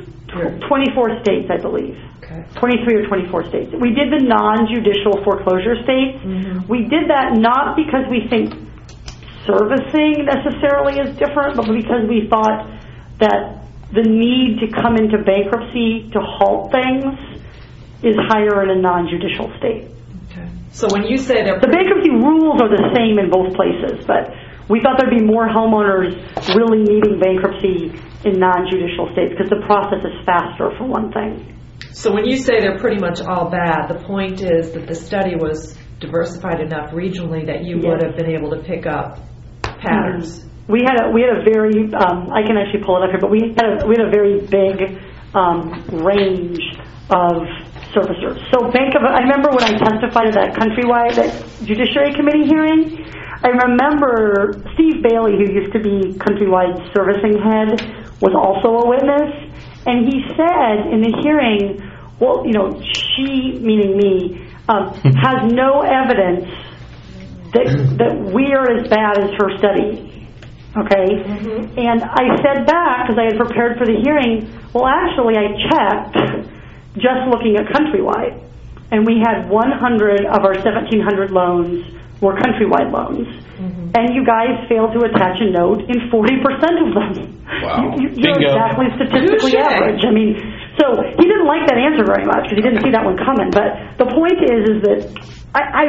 24 states, I believe. Okay. 23 or 24 states. We did the non-judicial foreclosure states. Mm-hmm. We did that not because we think servicing necessarily is different, but because we thought that the need to come into bankruptcy to halt things is higher in a non-judicial state. Okay. So when you say the bankruptcy rules are the same in both places, but we thought there'd be more homeowners really needing bankruptcy in non-judicial states because the process is faster, for one thing. So when you say they're pretty much all bad, the point is that the study was diversified enough regionally that you would have been able to pick up patterns. Mm-hmm. We had a very I can actually pull it up here, but we had a very big range of servicers. So I remember when I testified at that Judiciary Committee hearing, I remember Steve Bailey, who used to be Countrywide servicing head, was also a witness, and he said in the hearing, well, she, meaning me, has no evidence that we are as bad as her study. Okay? Mm-hmm. And I said back, because I had prepared for the hearing, well, actually I checked just looking at Countrywide, and we had 100 of our 1,700 loans were Countrywide loans. Mm-hmm. And you guys failed to attach a note in 40% of them. Wow. You're exactly statistically average. I mean, so he didn't like that answer very much because he didn't see that one coming. But the point is that I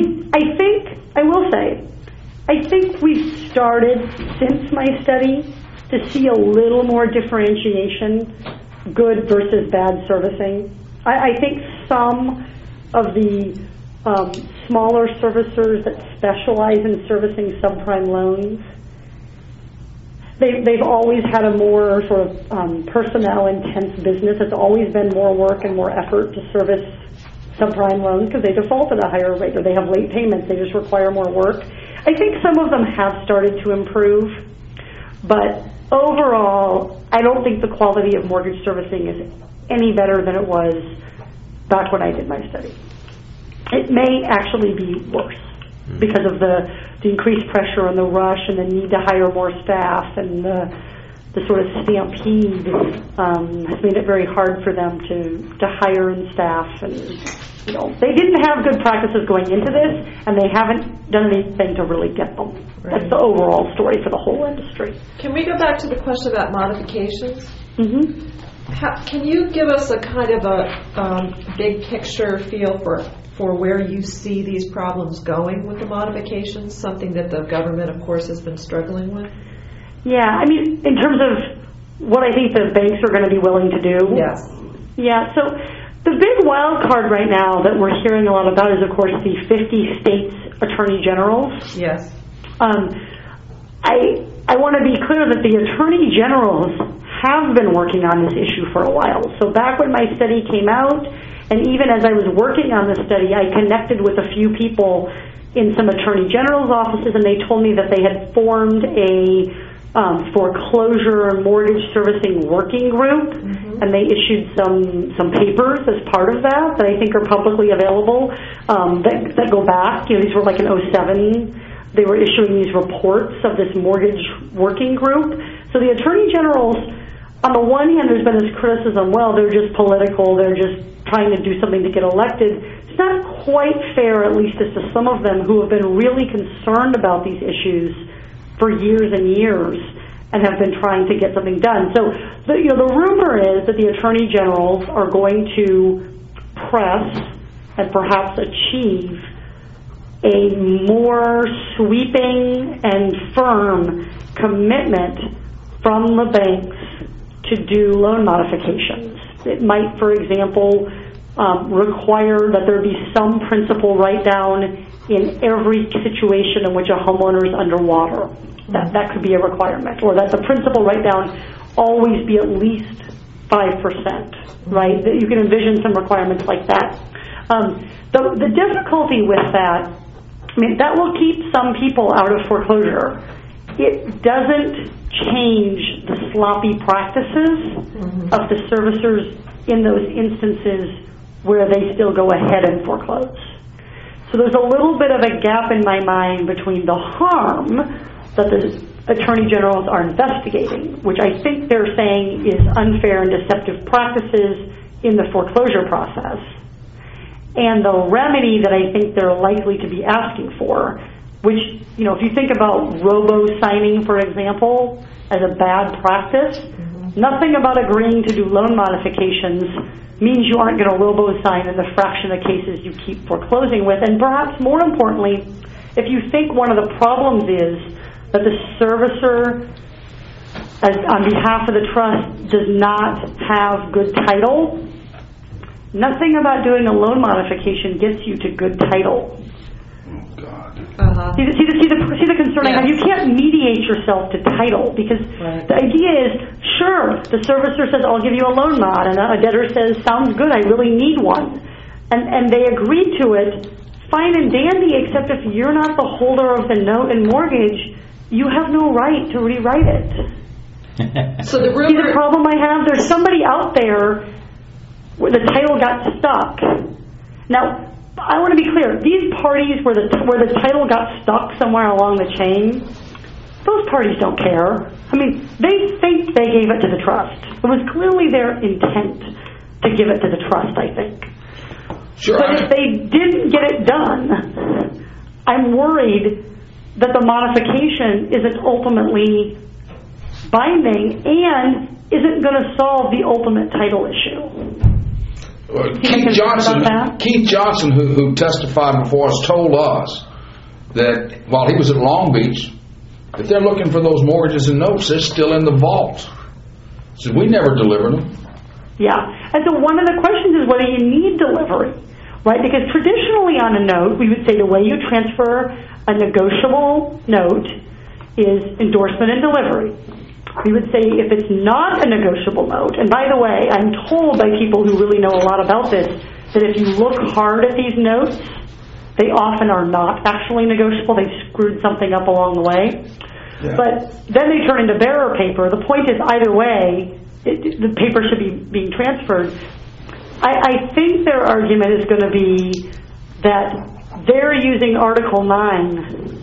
think we've started since my study to see a little more differentiation, good versus bad servicing. I think some of the smaller servicers that specialize in servicing subprime loans, they've always had a more sort of personnel-intense business. It's always been more work and more effort to service subprime loans because they default at a higher rate or they have late payments. They just require more work. I think some of them have started to improve, but overall, I don't think the quality of mortgage servicing is any better than it was back when I did my study. It may actually be worse because of the increased pressure and the rush and the need to hire more staff and the sort of stampede has made it very hard for them to hire and staff. And they didn't have good practices going into this, and they haven't done anything to really get them. Right. That's the overall story for the whole industry. Can we go back to the question about modifications? Mm-hmm. Can you give us a kind of a big picture feel for where you see these problems going with the modifications, something that the government, of course, has been struggling with? Yeah, I mean, in terms of what I think the banks are going to be willing to do. Yes. Yeah, so the big wild card right now that we're hearing a lot about is, of course, the 50 states attorney generals. Yes. I want to be clear that the attorney generals have been working on this issue for a while. So back when my study came out, and even as I was working on the study, I connected with a few people in some attorney general's offices, and they told me that they had formed a foreclosure and mortgage servicing working group, and they issued some papers as part of that I think are publicly available that go back. These were like in 2007. They were issuing these reports of this mortgage working group. So the attorney generals, on the one hand, there's been this criticism, well, they're just political, they're just trying to do something to get elected. It's not quite fair, at least as to some of them who have been really concerned about these issues for years and years and have been trying to get something done. So the rumor is that the attorney generals are going to press and perhaps achieve a more sweeping and firm commitment from the banks to do loan modifications. It might, for example, require that there be some principal write-down in every situation in which a homeowner is underwater. That could be a requirement. Or that the principal write-down always be at least 5%, right? That you can envision some requirements like that. The difficulty with that, I mean, that will keep some people out of foreclosure. It doesn't change the sloppy practices of the servicers in those instances where they still go ahead and foreclose. So there's a little bit of a gap in my mind between the harm that the attorney generals are investigating, which I think they're saying is unfair and deceptive practices in the foreclosure process, and the remedy that I think they're likely to be asking for, which, if you think about robo-signing, for example, as a bad practice, nothing about agreeing to do loan modifications means you aren't going to robo-sign in the fraction of cases you keep foreclosing with. And perhaps more importantly, if you think one of the problems is that the servicer, on behalf of the trust, does not have good title, nothing about doing a loan modification gets you to good title. See the concern I have? You can't mediate yourself to title, because the idea is, sure, the servicer says, I'll give you a loan mod, and a debtor says, sounds good, I really need one. And they agree to it, fine and dandy, except if you're not the holder of the note and mortgage, you have no right to rewrite it. So the problem I have, there's somebody out there where the title got stuck. Now, I want to be clear. These parties where the title got stuck somewhere along the chain, those parties don't care. I mean, they think they gave it to the trust. It was clearly their intent to give it to the trust, I think. Sure. But if they didn't get it done, I'm worried that the modification isn't ultimately binding and isn't going to solve the ultimate title issue. Keith Johnson, who testified before us, told us that while he was at Long Beach, if they're looking for those mortgages and notes, they're still in the vault. So we never delivered them. Yeah, and so one of the questions is whether you need delivery, right? Because traditionally on a note, we would say the way you transfer a negotiable note is endorsement and delivery. We would say if it's not a negotiable note, and by the way, I'm told by people who really know a lot about this, that if you look hard at these notes, they often are not actually negotiable. They've screwed something up along the way. Yeah. But then they turn into bearer paper. The point is, either way, the paper should be being transferred. I think their argument is going to be that they're using Article 9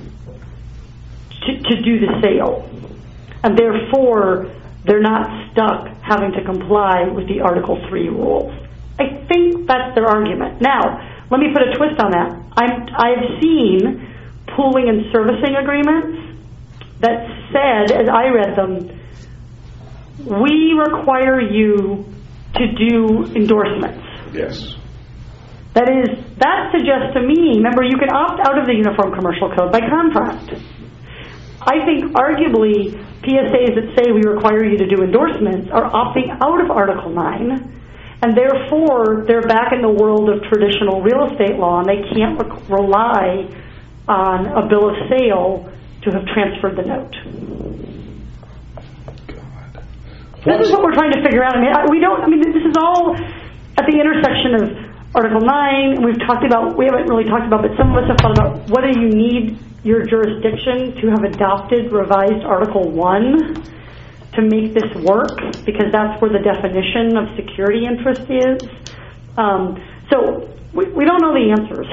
to do the sale, and therefore they're not stuck having to comply with the Article 3 rules. I think that's their argument. Now, let me put a twist on that. I've seen pooling and servicing agreements that said, as I read them, we require you to do endorsements. Yes. That suggests to me, remember, you can opt out of the Uniform Commercial Code by contract. I think arguably PSAs that say we require you to do endorsements are opting out of Article 9, and therefore they're back in the world of traditional real estate law, and they can't rely on a bill of sale to have transferred the note. This is what we're trying to figure out. This is all at the intersection of Article 9, and we haven't really talked about, but some of us have thought about whether you need your jurisdiction to have adopted revised Article 1 to make this work, because that's where the definition of security interest is. So we don't know the answers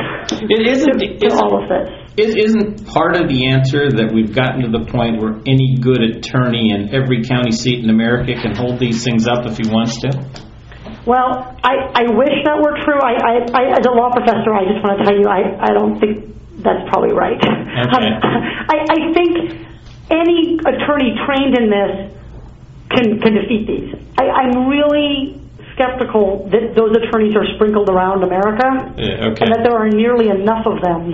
to all of this. Isn't part of the answer that we've gotten to the point where any good attorney in every county seat in America can hold these things up if he wants to? Well, I wish that were true. I as a law professor, I just want to tell you, I don't think that's probably right. Okay. I think any attorney trained in this can defeat these. I'm really skeptical that those attorneys are sprinkled around America, okay, and that there are nearly enough of them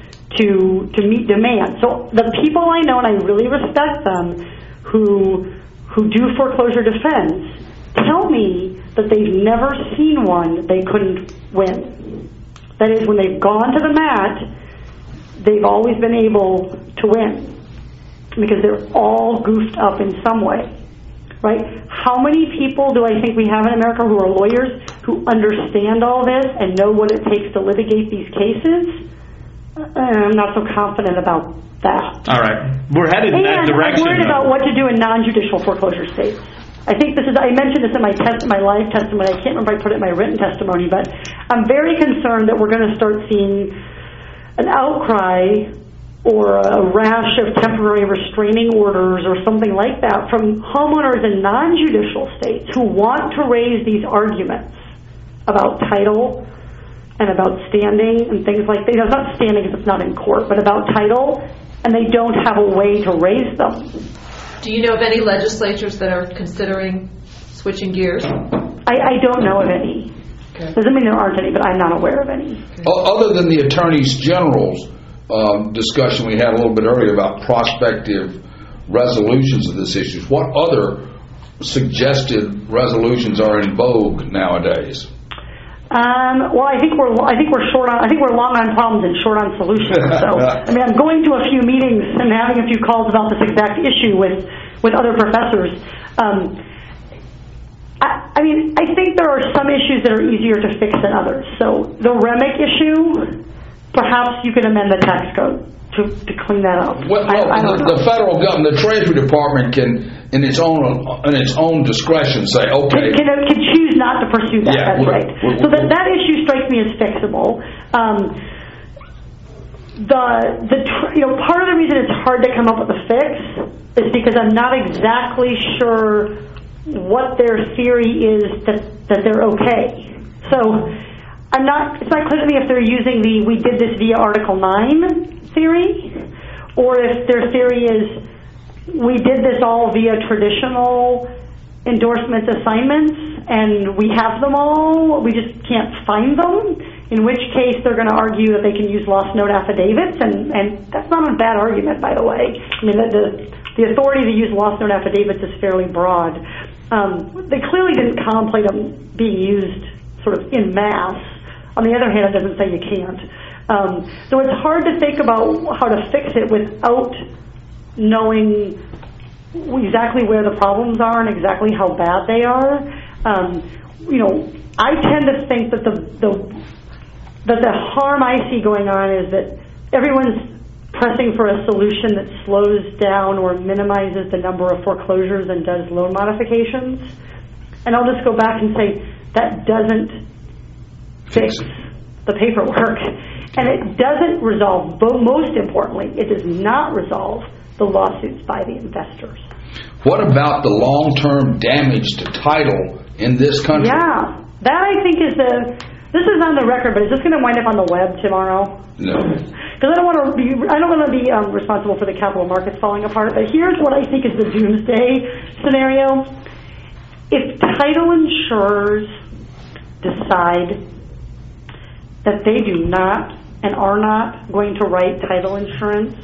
to meet demand. So the people I know, and I really respect them, who do foreclosure defense, tell me that they've never seen one they couldn't win. That is, when they've gone to the mat, they've always been able to win, because they're all goofed up in some way, right? How many people do I think we have in America who are lawyers who understand all this and know what it takes to litigate these cases? I'm not so confident about that. All right. We're headed in that direction. I'm worried about what to do in non-judicial foreclosure states. I think I mentioned this in my live testimony. I can't remember if I put it in my written testimony, but I'm very concerned that we're going to start seeing an outcry or a rash of temporary restraining orders or something like that from homeowners in non-judicial states who want to raise these arguments about title and about standing and things like that. It's not standing because it's not in court, but about title, and they don't have a way to raise them. Do you know of any legislatures that are considering switching gears? I don't know of any. Okay. Doesn't mean there aren't any, but I'm not aware of any. Okay. Other than the Attorneys General's discussion we had a little bit earlier about prospective resolutions of this issue, what other suggested resolutions are in vogue nowadays? Well, I think we're long on problems and short on solutions. So, I'm going to a few meetings and having a few calls about this exact issue with other professors. I think there are some issues that are easier to fix than others. So, the REMIC issue, perhaps you could amend the tax code to clean that up. Well, the federal government, the Treasury Department can, in its own discretion, say, okay, can choose not to pursue that. Yeah, that's right. So that issue strikes me as fixable. Part of the reason it's hard to come up with a fix is because I'm not exactly sure what their theory is that they're okay. So it's not clear to me if they're using we did this via Article 9 theory, or if their theory is we did this all via traditional endorsements assignments and we have them all, we just can't find them, in which case they're going to argue that they can use lost note affidavits, and that's not a bad argument, by the way. The authority to use lost note affidavits is fairly broad. They clearly didn't contemplate them being used sort of in mass. On the other hand, it doesn't say you can't. So it's hard to think about how to fix it without knowing exactly where the problems are and exactly how bad they are. I tend to think that the harm I see going on is that everyone's pressing for a solution that slows down or minimizes the number of foreclosures and does loan modifications. And I'll just go back and say that doesn't fix the paperwork. And it doesn't resolve, but most importantly, it does not resolve the lawsuits by the investors. What about the long-term damage to title in this country? Yeah, that I think is this is on the record, but is this going to wind up on the web tomorrow? No. Because I don't want to be responsible for the capital markets falling apart. But here's what I think is the doomsday scenario. If title insurers decide that they do not and are not going to write title insurance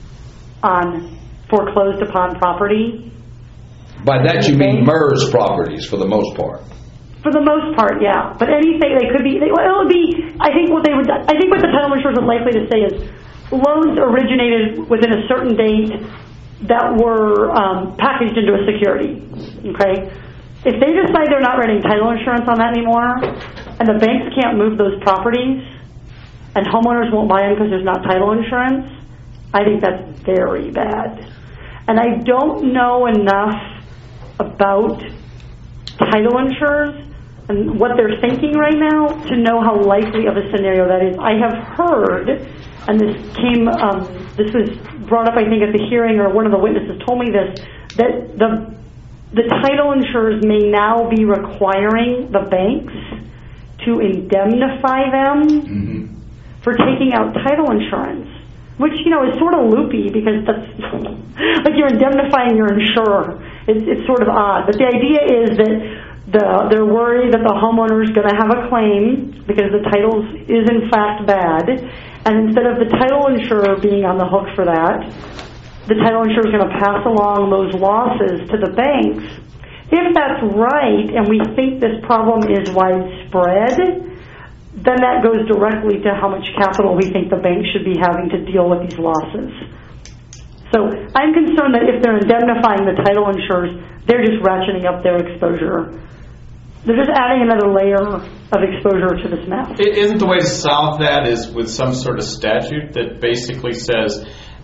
on foreclosed upon property. By that you mean MERS properties for the most part. For the most part, yeah. But anything they could be, it would be. I think what the title insurers are likely to say is loans originated within a certain date that were packaged into a security. Okay, if they decide they're not writing title insurance on that anymore, and the banks can't move those properties, and homeowners won't buy them because there's not title insurance, I think that's very bad. And I don't know enough about title insurers and what they're thinking right now to know how likely of a scenario that is. I have heard, and this was brought up I think at the hearing, or one of the witnesses told me this, that the title insurers may now be requiring the banks to indemnify them for taking out title insurance, which is sort of loopy because that's like you're indemnifying your insurer. It's sort of odd, but the idea is that they're worried that the homeowner is going to have a claim because the title is in fact bad, and instead of the title insurer being on the hook for that, the title insurer is going to pass along those losses to the banks. If that's right, and we think this problem is widespread, then that goes directly to how much capital we think the banks should be having to deal with these losses. So I'm concerned that if they're indemnifying the title insurers, they're just ratcheting up their exposure. They're just adding another layer of exposure to this mess. Isn't the way to solve that is with some sort of statute that basically says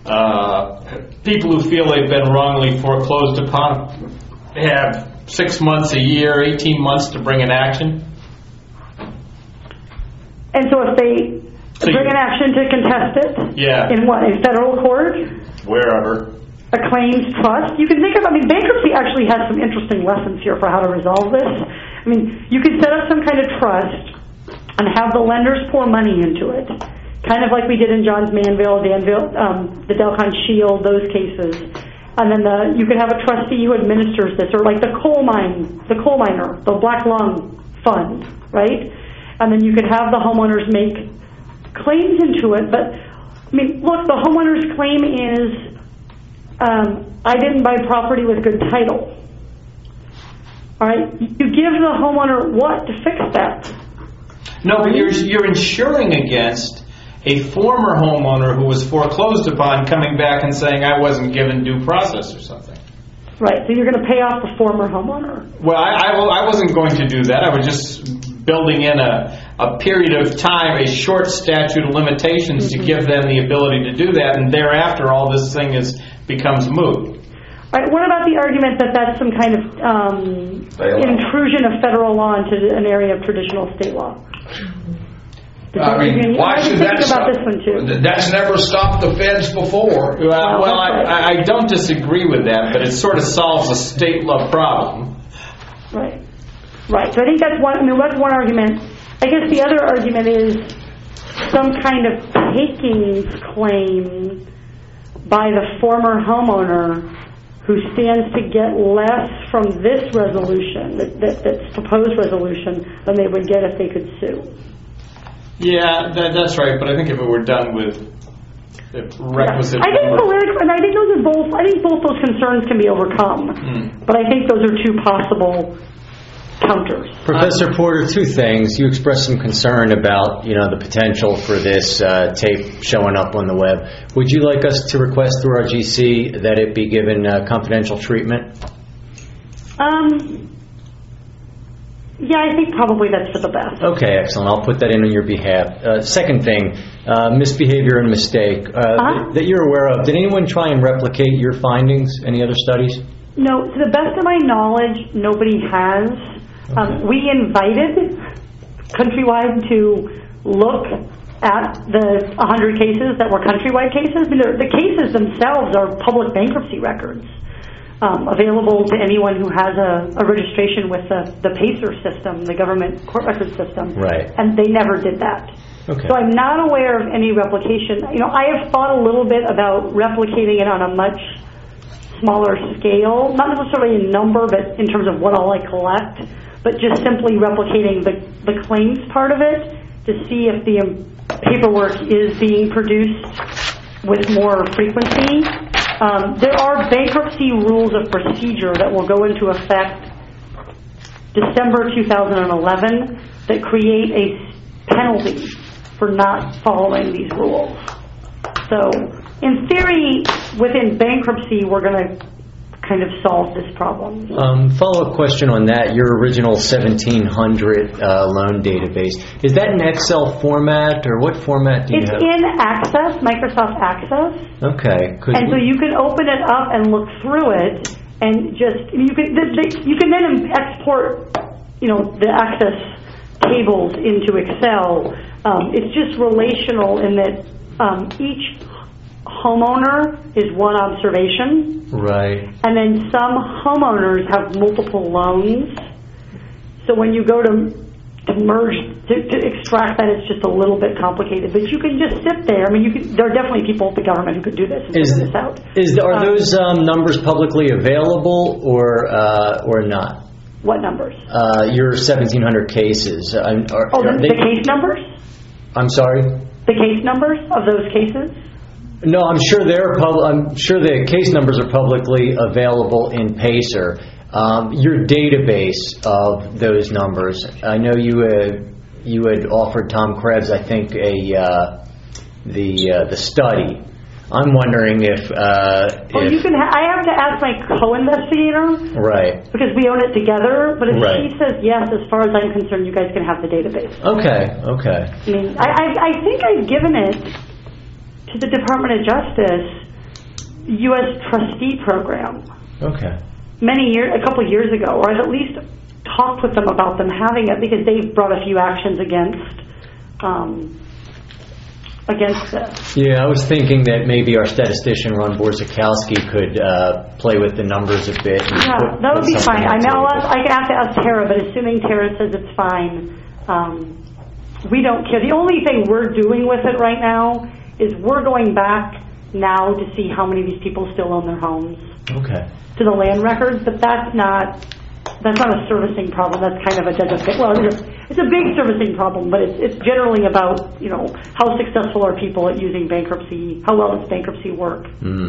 people who feel they've been wrongly foreclosed upon have 6 months, a year, 18 months to bring an action? And so if they bring an action to contest it, in what, in federal court? Wherever. A claims trust. You can think of, bankruptcy actually has some interesting lessons here for how to resolve this. You could set up some kind of trust and have the lenders pour money into it, kind of like we did in Johns Manville, the Delcon Shield, those cases. And then you could have a trustee who administers this, or like the coal miner, the Black Lung Fund, right? And then you could have the homeowners make claims into it. But look, the homeowner's claim is, I didn't buy property with good title. All right, you give the homeowner what to fix that? No, but you're insuring against a former homeowner who was foreclosed upon coming back and saying I wasn't given due process or something. Right, so you're going to pay off the former homeowner. Well, I wasn't going to do that. I was just building in a period of time, a short statute of limitations to give them the ability to do that, and thereafter all this thing becomes moot. All right, what about the argument that that's some kind of intrusion of federal law into an area of traditional state law? Why should that stop? About this one too. That's never stopped the feds before. Well, I don't disagree with that, but it sort of solves a state law problem. Right. So I think that's one. That's one argument. I guess the other argument is some kind of takings claim by the former homeowner who stands to get less from this resolution, that's proposed resolution, than they would get if they could sue. Yeah, that's right. But I think if it were done with the requisite, I think those are both. I think both those concerns can be overcome. But I think those are two possible counters. Professor Porter, two things. You expressed some concern about the potential for this tape showing up on the web. Would you like us to request through our GC that it be given confidential treatment? Yeah, I think probably that's for the best. Okay, excellent. I'll put that in on your behalf. Second thing, misbehavior and mistake that you're aware of. Did anyone try and replicate your findings? Any other studies? No, to the best of my knowledge, nobody has. We invited countrywide to look at the 100 cases that were countrywide cases. I mean, the cases themselves are public bankruptcy records available to anyone who has a registration with the PACER system, the government court record system. Right. And they never did that. Okay. So I'm not aware of any replication. I have thought a little bit about replicating it on a much smaller scale, not necessarily in number, but in terms of what all I collect, but just simply replicating the claims part of it to see if the paperwork is being produced with more frequency. There are bankruptcy rules of procedure that will go into effect December 2011 that create a penalty for not following these rules. So, in theory, within bankruptcy, we're going to kind of solve this problem. Follow-up question on that. Your original 1700 loan database, is that in Excel format, or what format do you have? It's in Access, Microsoft Access. Okay. So you can open it up and look through it, and you can then export, the Access tables into Excel. It's just relational in that each homeowner is one observation. Right. And then some homeowners have multiple loans. So when you go to merge, to extract that, it's just a little bit complicated. But you can just sit there. I mean, there are definitely people at the government who could do this and figure this out. Are those numbers publicly available or not? What numbers? Your 1,700 cases. The case numbers? I'm sorry? The case numbers of those cases? No, I'm sure I'm sure the case numbers are publicly available in PACER. Your database of those numbers. I know you had offered Tom Krebs, I think, the study. I'm wondering if I have to ask my co-investigator, right? Because we own it together. But if right. she says yes, as far as I'm concerned, you guys can have the database. Okay. I mean, I think I've given it to the Department of Justice U.S. trustee program. Okay. A couple of years ago, or I've at least talked with them about them having it because they've brought a few actions against this. Yeah, I was thinking that maybe our statistician Ron Borzakowski could play with the numbers a bit. Yeah, that would be fine. I have to ask Tara, but assuming Tara says it's fine, we don't care. The only thing we're doing with it right now is we're going back now to see how many of these people still own their homes. Okay. To the land records, but that's not a servicing problem. That's kind of it's a big servicing problem, but it's generally about how successful are people at using bankruptcy, how well does bankruptcy work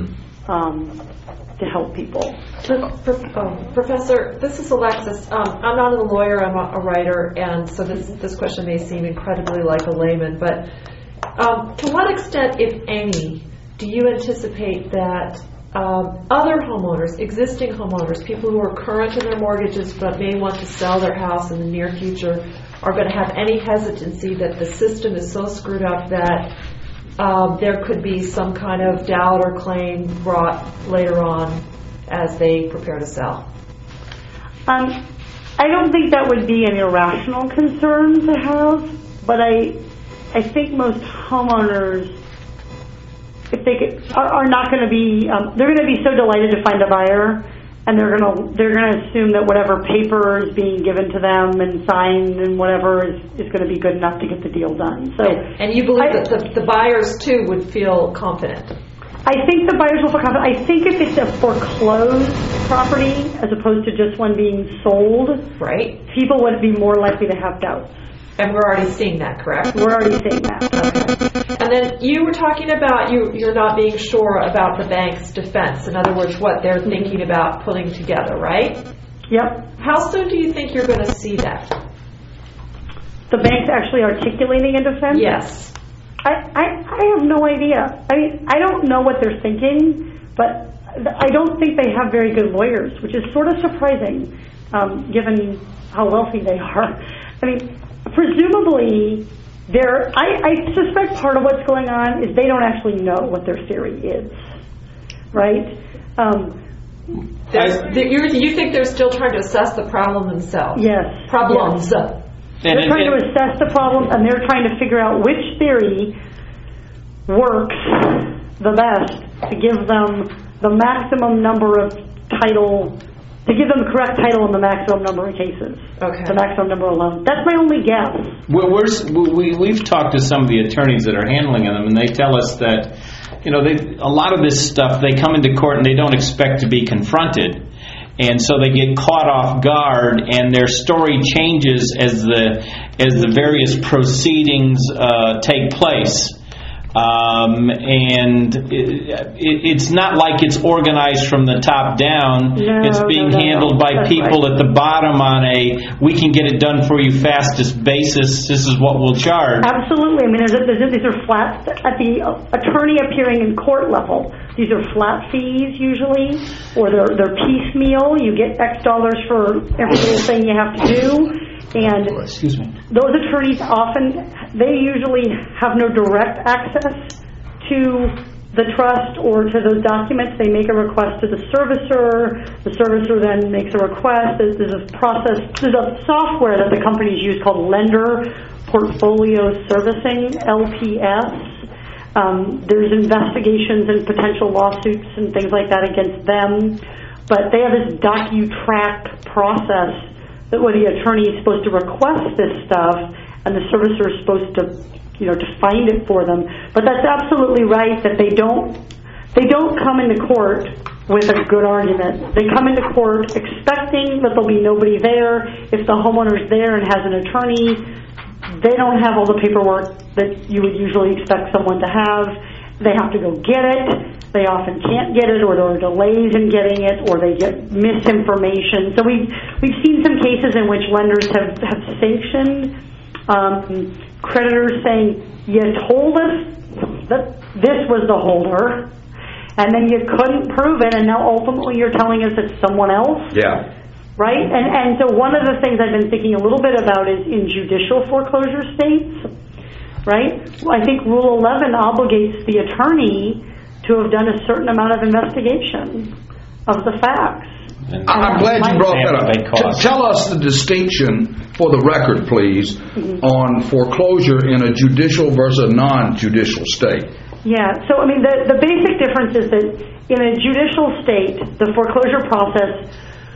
to help people. Professor, this is Alexis. I'm not a lawyer. I'm a writer, and so this question may seem incredibly like a layman, but to what extent, if any, do you anticipate that other homeowners, existing homeowners, people who are current in their mortgages but may want to sell their house in the near future, are going to have any hesitancy that the system is so screwed up that there could be some kind of doubt or claim brought later on as they prepare to sell? I don't think that would be an irrational concern to have, but I think most homeowners, if they are not going to be, they're going to be so delighted to find a buyer, and they're going to assume that whatever paper is being given to them and signed and whatever is going to be good enough to get the deal done. So, and you believe that the buyers too would feel confident? I think the buyers will feel confident. I think if it's a foreclosed property as opposed to just one being sold, right, people would be more likely to have doubts. And we're already seeing that, correct? We're already seeing that. Okay. And then you were talking about you're not being sure about the bank's defense. In other words, what they're thinking about putting together, right? Yep. How soon do you think you're going to see that? The bank's actually articulating a defense? Yes. I have no idea. I mean, I don't know what they're thinking, but I don't think they have very good lawyers, which is sort of surprising, given how wealthy they are. I mean, presumably, I suspect part of what's going on is they don't actually know what their theory is, right? You think they're still trying to assess the problem themselves? Yes. Problems. Yes. They're trying to assess the problem, and they're trying to figure out which theory works the best to give them the maximum number of title, to give them the correct title in the maximum number of cases. Okay. The maximum number of loans. That's my only guess. We've talked to some of the attorneys that are handling them, and they tell us that, a lot of this stuff, they come into court and they don't expect to be confronted. And so they get caught off guard, and their story changes as the various proceedings take place. And it's not like it's organized from the top down. It's being handled by people at the bottom on we can get it done for you fastest basis. This is what we'll charge. Absolutely. I mean, these are flat at the attorney appearing in court level. These are flat fees usually, or they're piecemeal. You get X dollars for every little thing you have to do. And excuse me. Those attorneys they usually have no direct access to the trust or to those documents. They make a request to the servicer. The servicer then makes a request. There's a process. There's a software that the companies use called Lender Portfolio Servicing, LPS. There's investigations and potential lawsuits and things like that against them. But they have this DocuTrack process where the attorney is supposed to request this stuff and the servicer is supposed to find it for them. But that's absolutely right that they don't come into court with a good argument. They come into court expecting that there'll be nobody there. If the homeowner's there and has an attorney, they don't have all the paperwork that you would usually expect someone to have. They have to go get it. They often can't get it, or there are delays in getting it, or they get misinformation. So we've seen some cases in which lenders have sanctioned creditors saying, you told us that this was the holder, and then you couldn't prove it, and now ultimately you're telling us it's someone else? Yeah. Right? And so one of the things I've been thinking a little bit about is in judicial foreclosure states, right? I think Rule 11 obligates the attorney to have done a certain amount of investigation of the facts. I'm glad you brought that up. Tell us the distinction, for the record, please, on foreclosure in a judicial versus a non-judicial state. Yeah, so I mean, the basic difference is that in a judicial state, the foreclosure process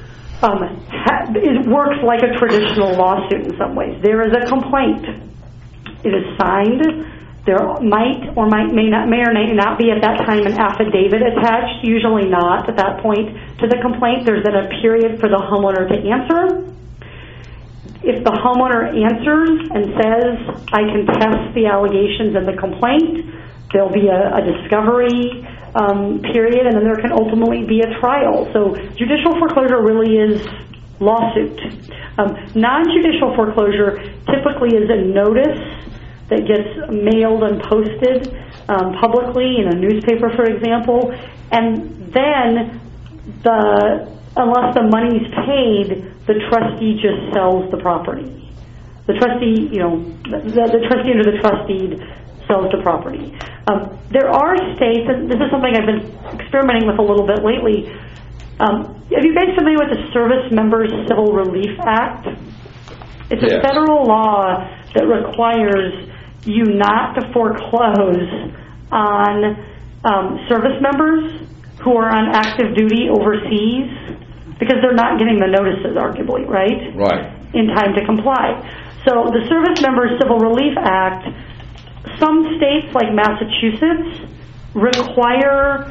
works like a traditional lawsuit in some ways. There is a complaint. It is signed. There may or may not be at that time an affidavit attached, usually not at that point to the complaint. There's then a period for the homeowner to answer. If the homeowner answers and says, I contest the allegations in the complaint, there'll be a discovery period, and then there can ultimately be a trial. So judicial foreclosure really is lawsuit. Non-judicial foreclosure typically is a notice that gets mailed and posted publicly in a newspaper, for example, and then unless the money's paid, the trustee just sells the property. The trustee, the trustee under the trust deed sells the property. There are states, and this is something I've been experimenting with a little bit lately. Are you guys familiar with the Service Members Civil Relief Act? It's a federal law that requires you not to foreclose on service members who are on active duty overseas because they're not getting the notices, arguably, right? Right. In time to comply. So the Service Members Civil Relief Act, some states like Massachusetts require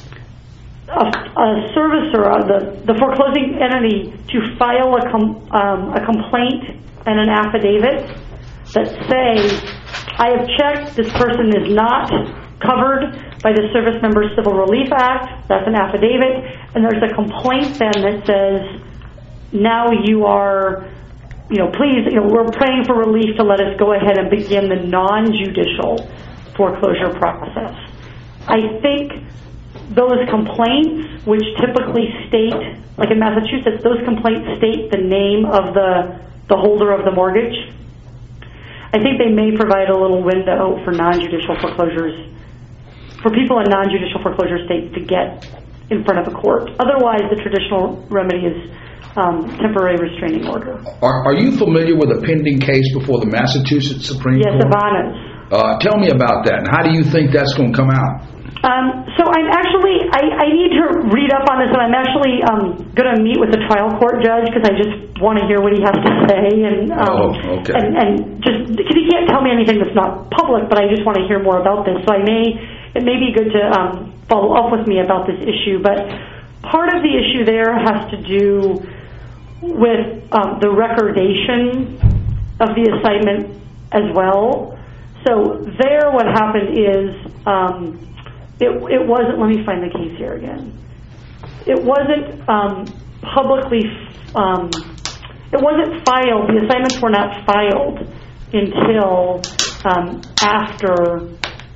a servicer, the foreclosing entity, to file a complaint and an affidavit that say, I have checked, this person is not covered by the Service Members Civil Relief Act. That's an affidavit. And there's a complaint then that says, now you are, please, we're praying for relief to let us go ahead and begin the non-judicial foreclosure process. I think those complaints, which typically state, like in Massachusetts, those complaints state the name of the holder of the mortgage. I think they may provide a little window for non-judicial foreclosures, for people in non-judicial foreclosure states to get in front of a court. Otherwise, the traditional remedy is temporary restraining order. Are you familiar with a pending case before the Massachusetts Supreme Yes, Court? Ivana's. Tell me about that, and how do you think that's going to come out? So I'm actually, I need to read up on this, and I'm actually going to meet with the trial court judge because I just want to hear what he has to say, and okay. and just because he can't tell me anything that's not public, but I just want to hear more about this. So it may be good to follow up with me about this issue. But part of the issue there has to do with the recordation of the assignment as well. So there, what happened is. It wasn't, let me find the case here again. It wasn't publicly, it wasn't filed, the assignments were not filed until after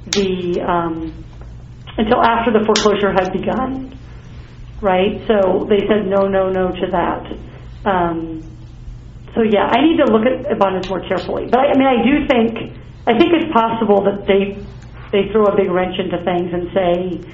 the foreclosure had begun, right? So they said no to that. So yeah, I need to look at abundance more carefully. But I think it's possible that they throw a big wrench into things and say,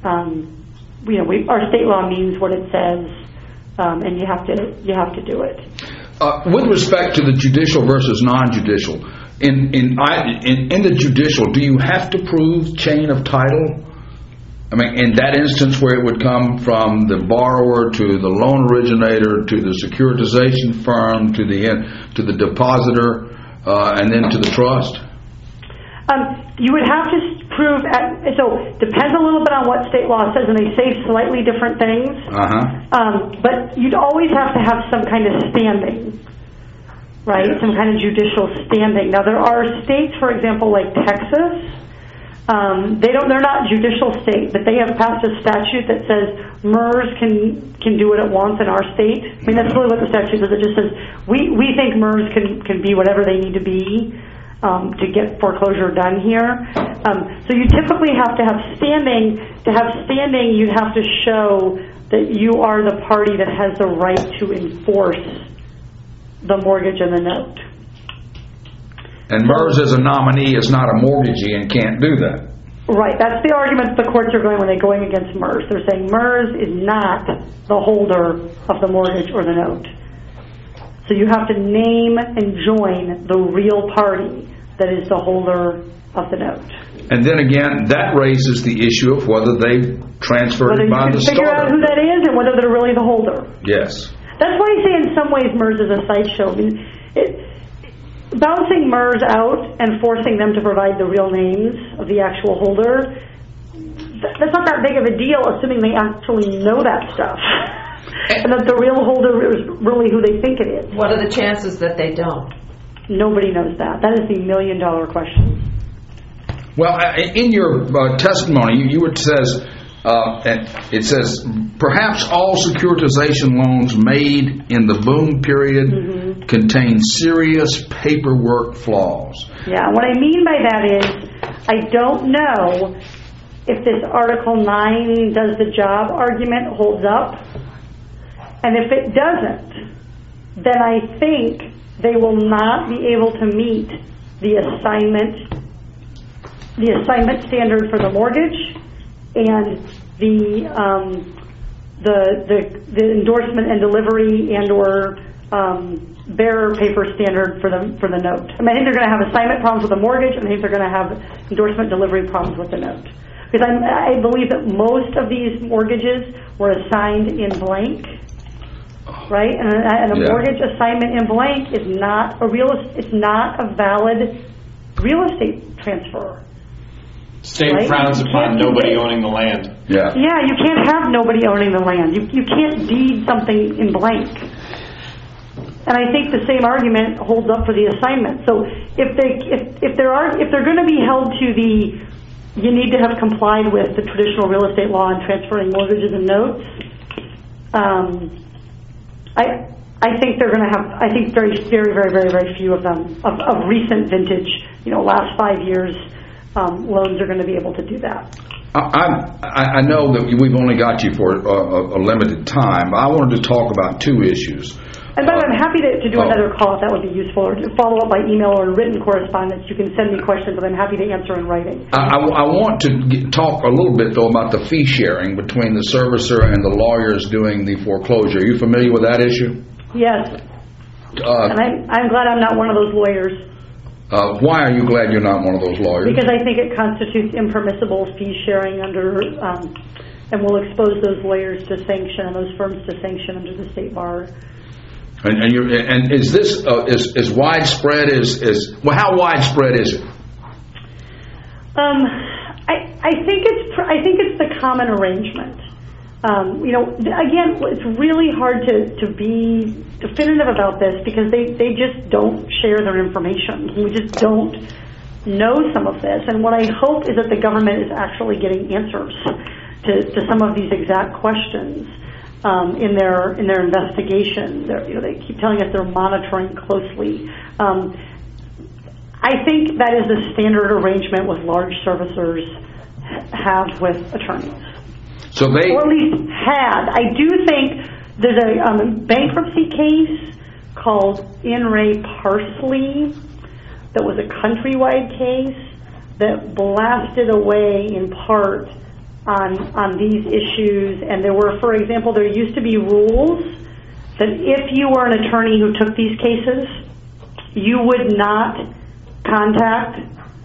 our state law means what it says, and you have to do it. With respect to the judicial versus non-judicial, in the judicial, do you have to prove chain of title? I mean, in that instance where it would come from the borrower to the loan originator to the securitization firm to the depositor and then to the trust? You would have to prove, so depends a little bit on what state law says, and they say slightly different things. But you'd always have to have some kind of standing, right? Yes. Some kind of judicial standing. Now there are states, for example, like Texas. They're not judicial state, but they have passed a statute that says MERS can do what it wants in our state. I mean, that's really what the statute says. It just says we think MERS can be whatever they need to be. To get foreclosure done here. So you typically have to have standing. To have standing, you'd have to show that you are the party that has the right to enforce the mortgage and the note. And MERS as a nominee is not a mortgagee and can't do that. Right. That's the argument the courts are going when they're going against MERS. They're saying MERS is not the holder of the mortgage or the note. So you have to name and join the real party that is the holder of the note. And then again, that raises the issue of whether they transferred it by the startup. Figure out who that is and whether they're really the holder. Yes. That's why I say in some ways MERS is a sideshow. I mean, bouncing MERS out and forcing them to provide the real names of the actual holder, that's not that big of a deal, assuming they actually know that stuff. And that the real holder is really who they think it is. What are the chances that they don't? Nobody knows that. That is the million-dollar question. Well, in your testimony, it says perhaps all securitization loans made in the boom period contain serious paperwork flaws. Yeah, what I mean by that is I don't know if this Article 9 does the job argument holds up. And if it doesn't, then I think they will not be able to meet the assignment standard for the mortgage and the endorsement and delivery and or bearer paper standard for the note. I think they're going to have assignment problems with the mortgage, and I think they're going to have endorsement delivery problems with the note. Because I believe that most of these mortgages were assigned in blank. Right, and a mortgage assignment in blank is not it's not a valid real estate transfer. State frowns upon nobody owning the land. Yeah, you can't have nobody owning the land. You can't deed something in blank. And I think the same argument holds up for the assignment. So if they're going to be held to you need to have complied with the traditional real estate law on transferring mortgages and notes. I think they're going to have. I think very, very, very, very, very few of them of recent vintage. Last 5 years, loans are going to be able to do that. I know that we've only got you for a limited time. I wanted to talk about two issues. And by the way, I'm happy to do another call if that would be useful, or to follow up by email or written correspondence. You can send me questions, and I'm happy to answer in writing. I want to talk a little bit, though, about the fee sharing between the servicer and the lawyers doing the foreclosure. Are you familiar with that issue? Yes. And I'm glad I'm not one of those lawyers. Why are you glad you're not one of those lawyers? Because I think it constitutes impermissible fee sharing under, and will expose those lawyers to sanction and those firms to sanction under the state bar. And is this is widespread? How widespread is it? I think it's the common arrangement. Again, it's really hard to be definitive about this because they just don't share their information. We just don't know some of this. And what I hope is that the government is actually getting answers to some of these exact questions in their investigation. They keep telling us they're monitoring closely. I think that is a standard arrangement with large servicers have with attorneys. So they, or at least had. I do think there's a bankruptcy case called In Re Parsley that was a countrywide case that blasted away in part on these issues. And there were, for example, there used to be rules that if you were an attorney who took these cases, you would not contact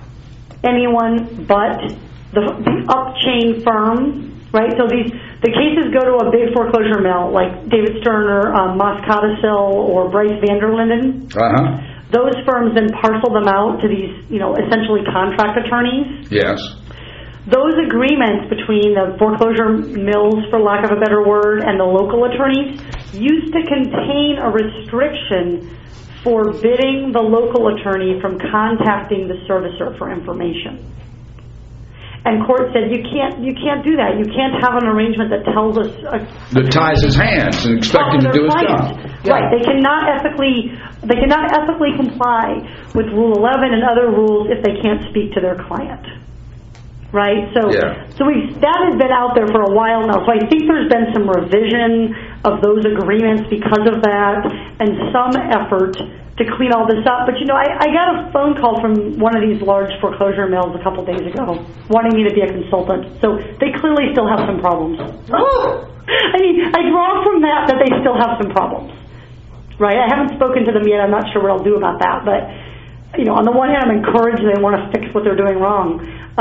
anyone but the up-chain firm. Right, so the cases go to a big foreclosure mill like David Stern or Moss Codicil or Bryce Vanderlinden. Those firms then parcel them out to these, essentially contract attorneys. Yes. Those agreements between the foreclosure mills, for lack of a better word, and the local attorneys used to contain a restriction forbidding the local attorney from contacting the servicer for information. And court said you can't do that. You can't have an arrangement that tells us that ties his hands and expect him to do his job. Right. They cannot ethically comply with Rule 11 and other rules if they can't speak to their client. Right. So that has been out there for a while now. So I think there's been some revision of those agreements because of that, and some effort to clean all this up. But I got a phone call from one of these large foreclosure mills a couple days ago wanting me to be a consultant. So they clearly still have some problems. I mean, I draw from that they still have some problems. Right? I haven't spoken to them yet. I'm not sure what I'll do about that. But, on the one hand, I'm encouraged they want to fix what they're doing wrong.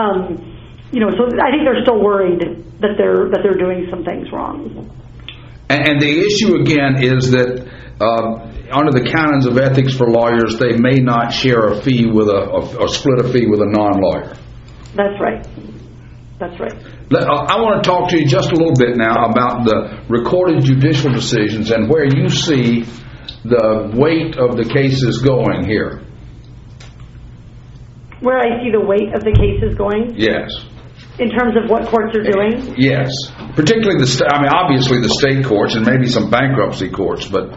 So I think they're still worried that they're doing some things wrong. And the issue again is that under the canons of ethics for lawyers, they may not share a fee with or split a fee with a non-lawyer. That's right. That's right. I want to talk to you just a little bit now about the recorded judicial decisions and where you see the weight of the cases going here. Where I see the weight of the cases going? Yes. In terms of what courts are doing? Yes. Particularly obviously the state courts and maybe some bankruptcy courts, but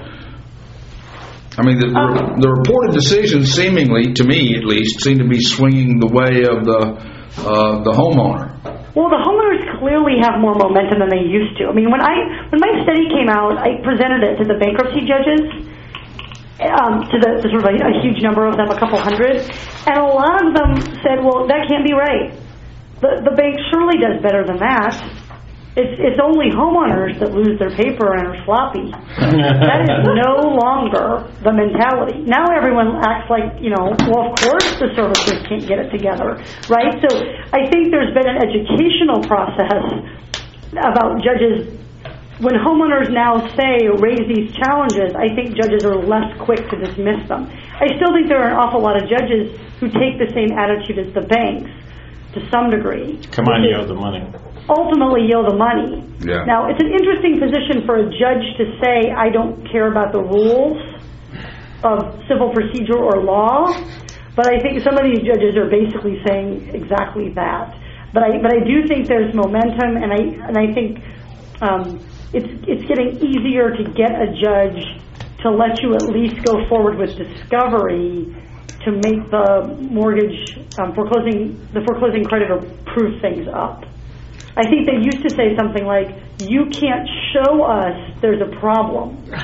the reported decisions seemingly, to me at least, seem to be swinging the way of the homeowner. Well, the homeowners clearly have more momentum than they used to. I mean, when my study came out, I presented it to the bankruptcy judges, to the sort of a huge number of them, a couple hundred, and a lot of them said, "Well, that can't be right. The bank surely does better than that. It's only homeowners that lose their paper and are sloppy." That is no longer the mentality. Now everyone acts like, well, of course the servicers can't get it together, right? So I think there's been an educational process about judges. When homeowners now raise these challenges, I think judges are less quick to dismiss them. I still think there are an awful lot of judges who take the same attitude as the banks to some degree. Come on, yield the money. Ultimately yield the money. Yeah. Now, it's an interesting position for a judge to say, I don't care about the rules of civil procedure or law, but I think some of these judges are basically saying exactly that. But I do think there's momentum, and I think it's getting easier to get a judge to let you at least go forward with discovery to make the mortgage foreclosing creditor prove things up. I think they used to say something like, "You can't show us there's a problem.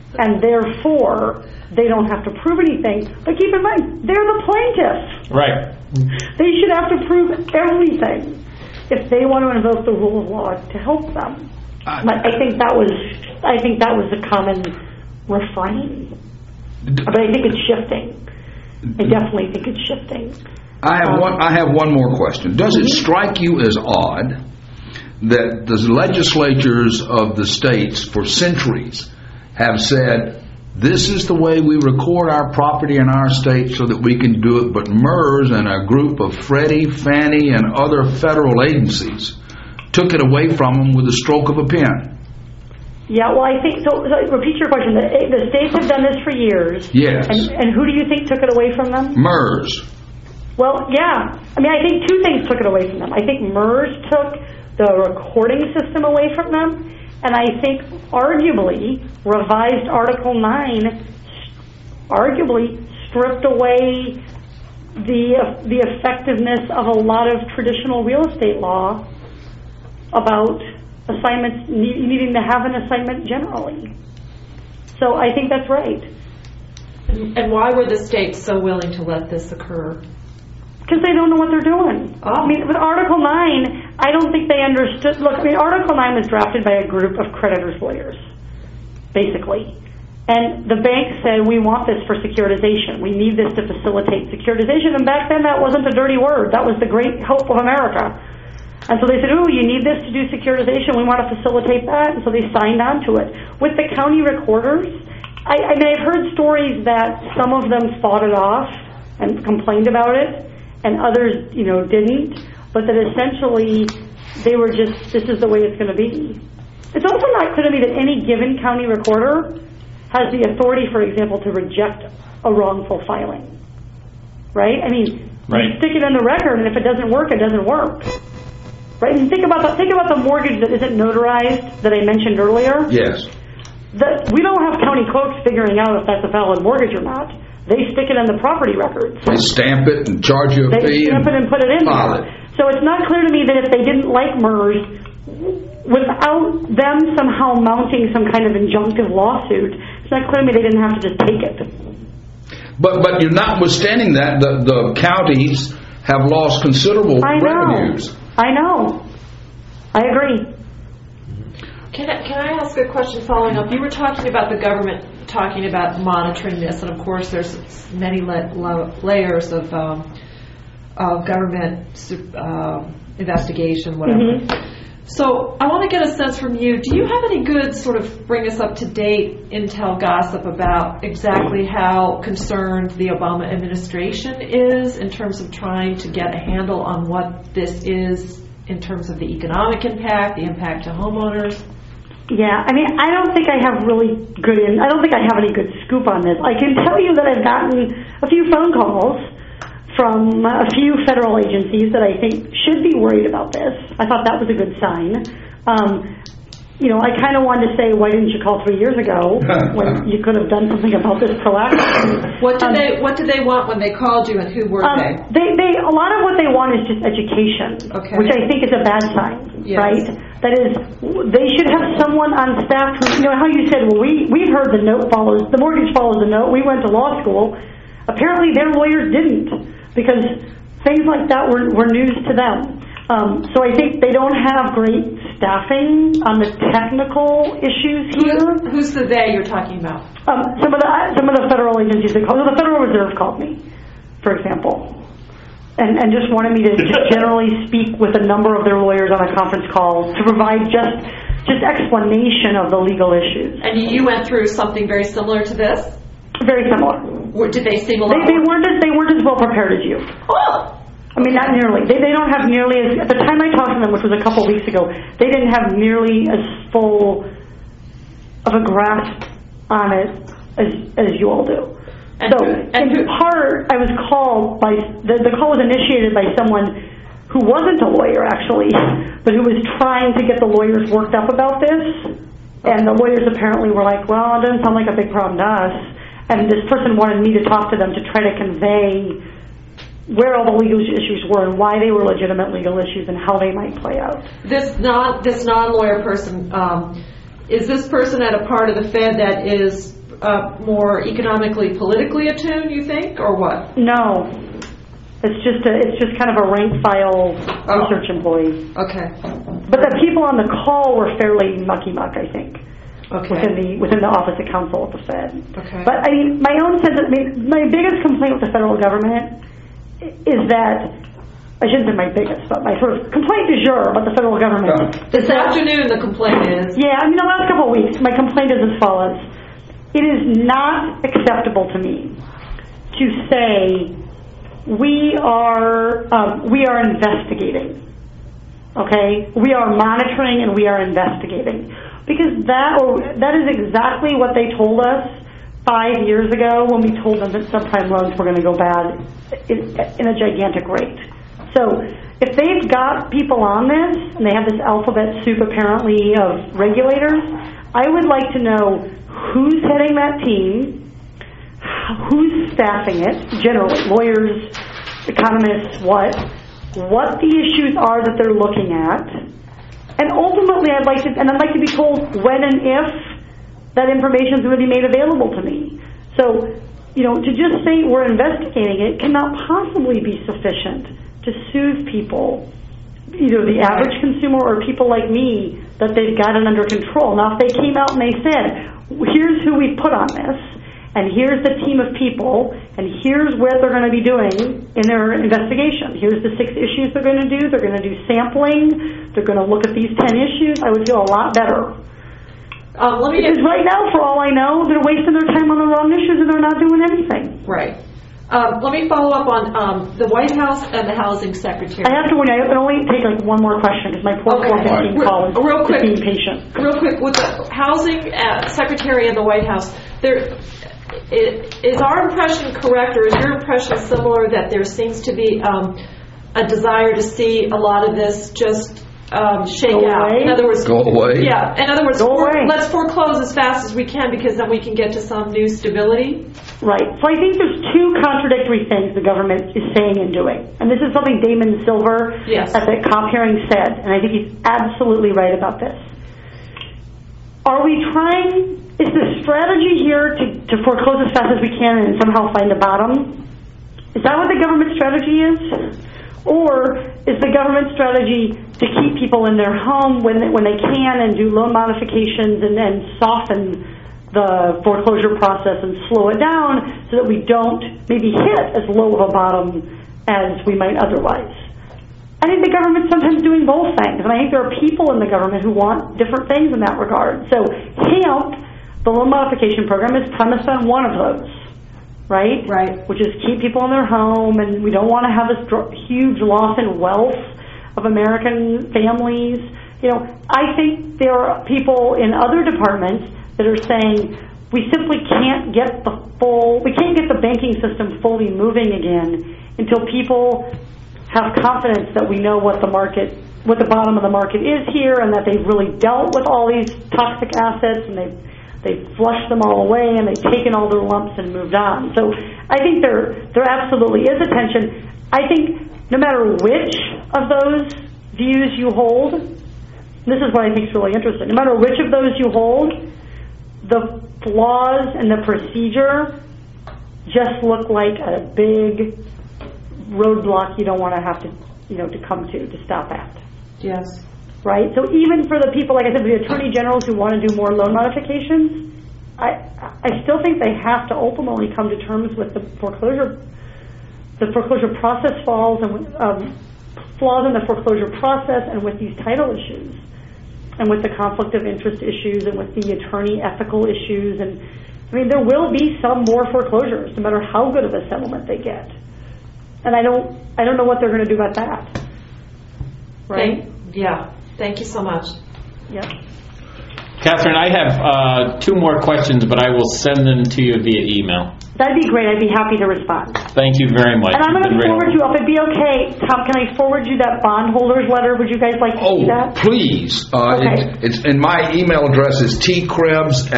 and therefore they don't have to prove anything. But keep in mind, they're the plaintiffs. Right. They should have to prove everything if they want to invoke the rule of law to help them. But I think that was a common refrain. But I think it's shifting. I definitely think it's shifting. I have one more question. Does it strike you as odd that the legislatures of the states for centuries have said, this is the way we record our property in our state so that we can do it, but MERS and a group of Freddie, Fannie, and other federal agencies took it away from them with a stroke of a pen? Yeah, well, I think, so repeat your question. The states have done this for years. Yes. And who do you think took it away from them? MERS. Well, yeah. I mean, I think two things took it away from them. I think MERS took the recording system away from them, and I think arguably revised Article 9 arguably stripped away the effectiveness of a lot of traditional real estate law about assignments, needing to have an assignment generally. So I think that's right. And why were the states so willing to let this occur? Because they don't know what they're doing. Oh. I mean, with Article 9, I don't think they understood. Look, I mean, Article 9 was drafted by a group of creditors' lawyers, basically. And the bank said, we want this for securitization. We need this to facilitate securitization. And back then, that wasn't a dirty word. That was the great hope of America. And so they said, oh, you need this to do securitization. We want to facilitate that. And so they signed on to it. With the county recorders, I mean, I've heard stories that some of them fought it off and complained about it, and others, didn't. But that essentially they were just, this is the way it's going to be. It's also not clear to me that any given county recorder has the authority, for example, to reject a wrongful filing. Right? I mean, Right. you stick it in the record, and if it doesn't work, it doesn't work. Right? And think about the mortgage that isn't notarized that I mentioned earlier. Yes. We don't have county clerks figuring out if that's a valid mortgage or not. They stick it in the property records. They stamp it and charge you a They fee. stamp it and put it in file there. it. So it's not clear to me that if they didn't like MERS, without them somehow mounting some kind of injunctive lawsuit, it's not clear to me they didn't have to just take it. But you're notwithstanding that, the counties have lost considerable revenues. I know. I agree. Can I ask a question following up? You were talking about the government talking about monitoring this, and of course there's many layers of government investigation, whatever. Mm-hmm. So I want to get a sense from you, do you have any good sort of bring us up to date intel gossip about exactly how concerned the Obama administration is in terms of trying to get a handle on what this is in terms of the economic impact, the impact to homeowners? Yeah, I mean, I don't think I have I don't think I have any good scoop on this. I can tell you that I've gotten a few phone calls from a few federal agencies that I think should be worried about this. I thought that was a good sign. I kind of wanted to say, why didn't you call 3 years ago when you could have done something about this proactively? What did they want when they called you, and who were they? A lot of what they want is just education, Okay. which I think is a bad sign, Yes. right? That is, they should have someone on staff who, how you said, well, we've heard the mortgage follows the note. We went to law school. Apparently their lawyers didn't, because things like that were news to them. So I think they don't have great staffing on the technical issues here. Who's the they you're talking about? Some of the federal agencies the Federal Reserve called me, for example, and just wanted me to just generally speak with a number of their lawyers on a conference call to provide just explanation of the legal issues. And you went through something very similar to this? Very similar. Did they seem a lot? They weren't as well prepared as you. Oh. I mean, not nearly. They don't have nearly as, at the time I talked to them, which was a couple weeks ago, they didn't have nearly as full of a grasp on it as you all do. In part, I was called by, the call was initiated by someone who wasn't a lawyer, actually, but who was trying to get the lawyers worked up about this. And the lawyers apparently were like, well, it doesn't sound like a big problem to us. And this person wanted me to talk to them to try to convey where all the legal issues were and why they were legitimate legal issues and how they might play out. This non-lawyer person, is this person at a part of the Fed that is more economically, politically attuned, you think, or what? No. It's just kind of a rank file research employee. Okay. But the people on the call were fairly mucky-muck, I think. Okay. Within the Office of Counsel at the Fed. Okay. But I mean, my own sense, my biggest complaint with the federal government is that, I shouldn't say my biggest, but my sort of complaint du jour about the federal government. This afternoon, the complaint is. Yeah, I mean, the last couple of weeks, my complaint is as follows. It is not acceptable to me to say we are investigating. Okay, we are monitoring and we are investigating, because that is exactly what they told us 5 years ago when we told them that subprime loans were going to go bad in a gigantic rate. So if they've got people on this and they have this alphabet soup apparently of regulators, I would like to know who's heading that team, who's staffing it, generally lawyers, economists, what the issues are that they're looking at, and ultimately I'd like to be told when and if that information is going to be made available to me. So, to just say we're investigating it cannot possibly be sufficient to soothe people, either the average consumer or people like me, that they've got it under control. Now, if they came out and they said, here's who we put on this, and here's the team of people, and here's what they're going to be doing in their investigation. Here's the 6 issues they're going to do. They're going to do sampling. They're going to look at these 10 issues. I would feel a lot better. Because right now, for all I know, they're wasting their time on the wrong issues and they're not doing anything. Right. Let me follow up on the White House and the Housing Secretary. I have to warn you, I can only take one more question because my poor 415 call is real quick, being patient. Real quick, with the Housing Secretary and the White House, is our impression correct, or is your impression similar that there seems to be a desire to see a lot of this just shake out? In other words, go away. Yeah. In other words, let's foreclose as fast as we can, because then we can get to some new stability. Right. So I think there's 2 contradictory things the government is saying and doing, and this is something Damon Silver at the COP hearing said, and I think he's absolutely right about this. Are we trying? Is the strategy here to foreclose as fast as we can and somehow find a bottom? Is that what the government strategy is? Or is the government strategy to keep people in their home when they can and do loan modifications and then soften the foreclosure process and slow it down so that we don't maybe hit as low of a bottom as we might otherwise? I think the government's sometimes doing both things, and I think there are people in the government who want different things in that regard. So HAMP, the loan modification program, is premised on one of those. Right? Which is keep people in their home, and we don't want to have this huge loss in wealth of American families. I think there are people in other departments that are saying we simply can't get the banking system fully moving again until people have confidence that we know what the bottom of the market is here, and that they've really dealt with all these toxic assets, and they've flushed them all away, and they've taken all their lumps and moved on. So I think there absolutely is a tension. I think no matter which of those views you hold, this is what I think is really interesting, no matter which of those you hold, the flaws in the procedure just look like a big roadblock you don't want to have to come to stop at. Yes. Right? So even for the people, like I said, the attorney generals who want to do more loan modifications, I still think they have to ultimately come to terms with the foreclosure process flaws and flaws in the foreclosure process, and with these title issues, and with the conflict of interest issues, and with the attorney ethical issues. And I mean, there will be some more foreclosures, no matter how good of a settlement they get. And I don't know what they're going to do about that. Right? Thank you so much. Yep. Catherine, I have 2 more questions, but I will send them to you via email. That'd be great. I'd be happy to respond. Thank you very much. And I'm going to forward you, if it'd be okay, Tom, can I forward you that bondholders letter? Would you guys like to see that? Oh, please. Okay. It's in my email address is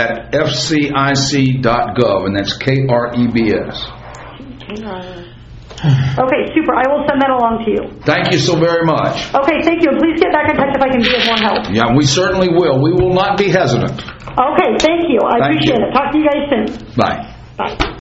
tkrebs@fcic.gov, and that's KREBS. Okay, super. I will send that along to you. Thank you so very much. Okay, thank you. And please get back in touch if I can be of more help. Yeah, we certainly will. We will not be hesitant. Okay, thank you. I Thank appreciate you. it. Talk to you guys soon. Bye. Bye.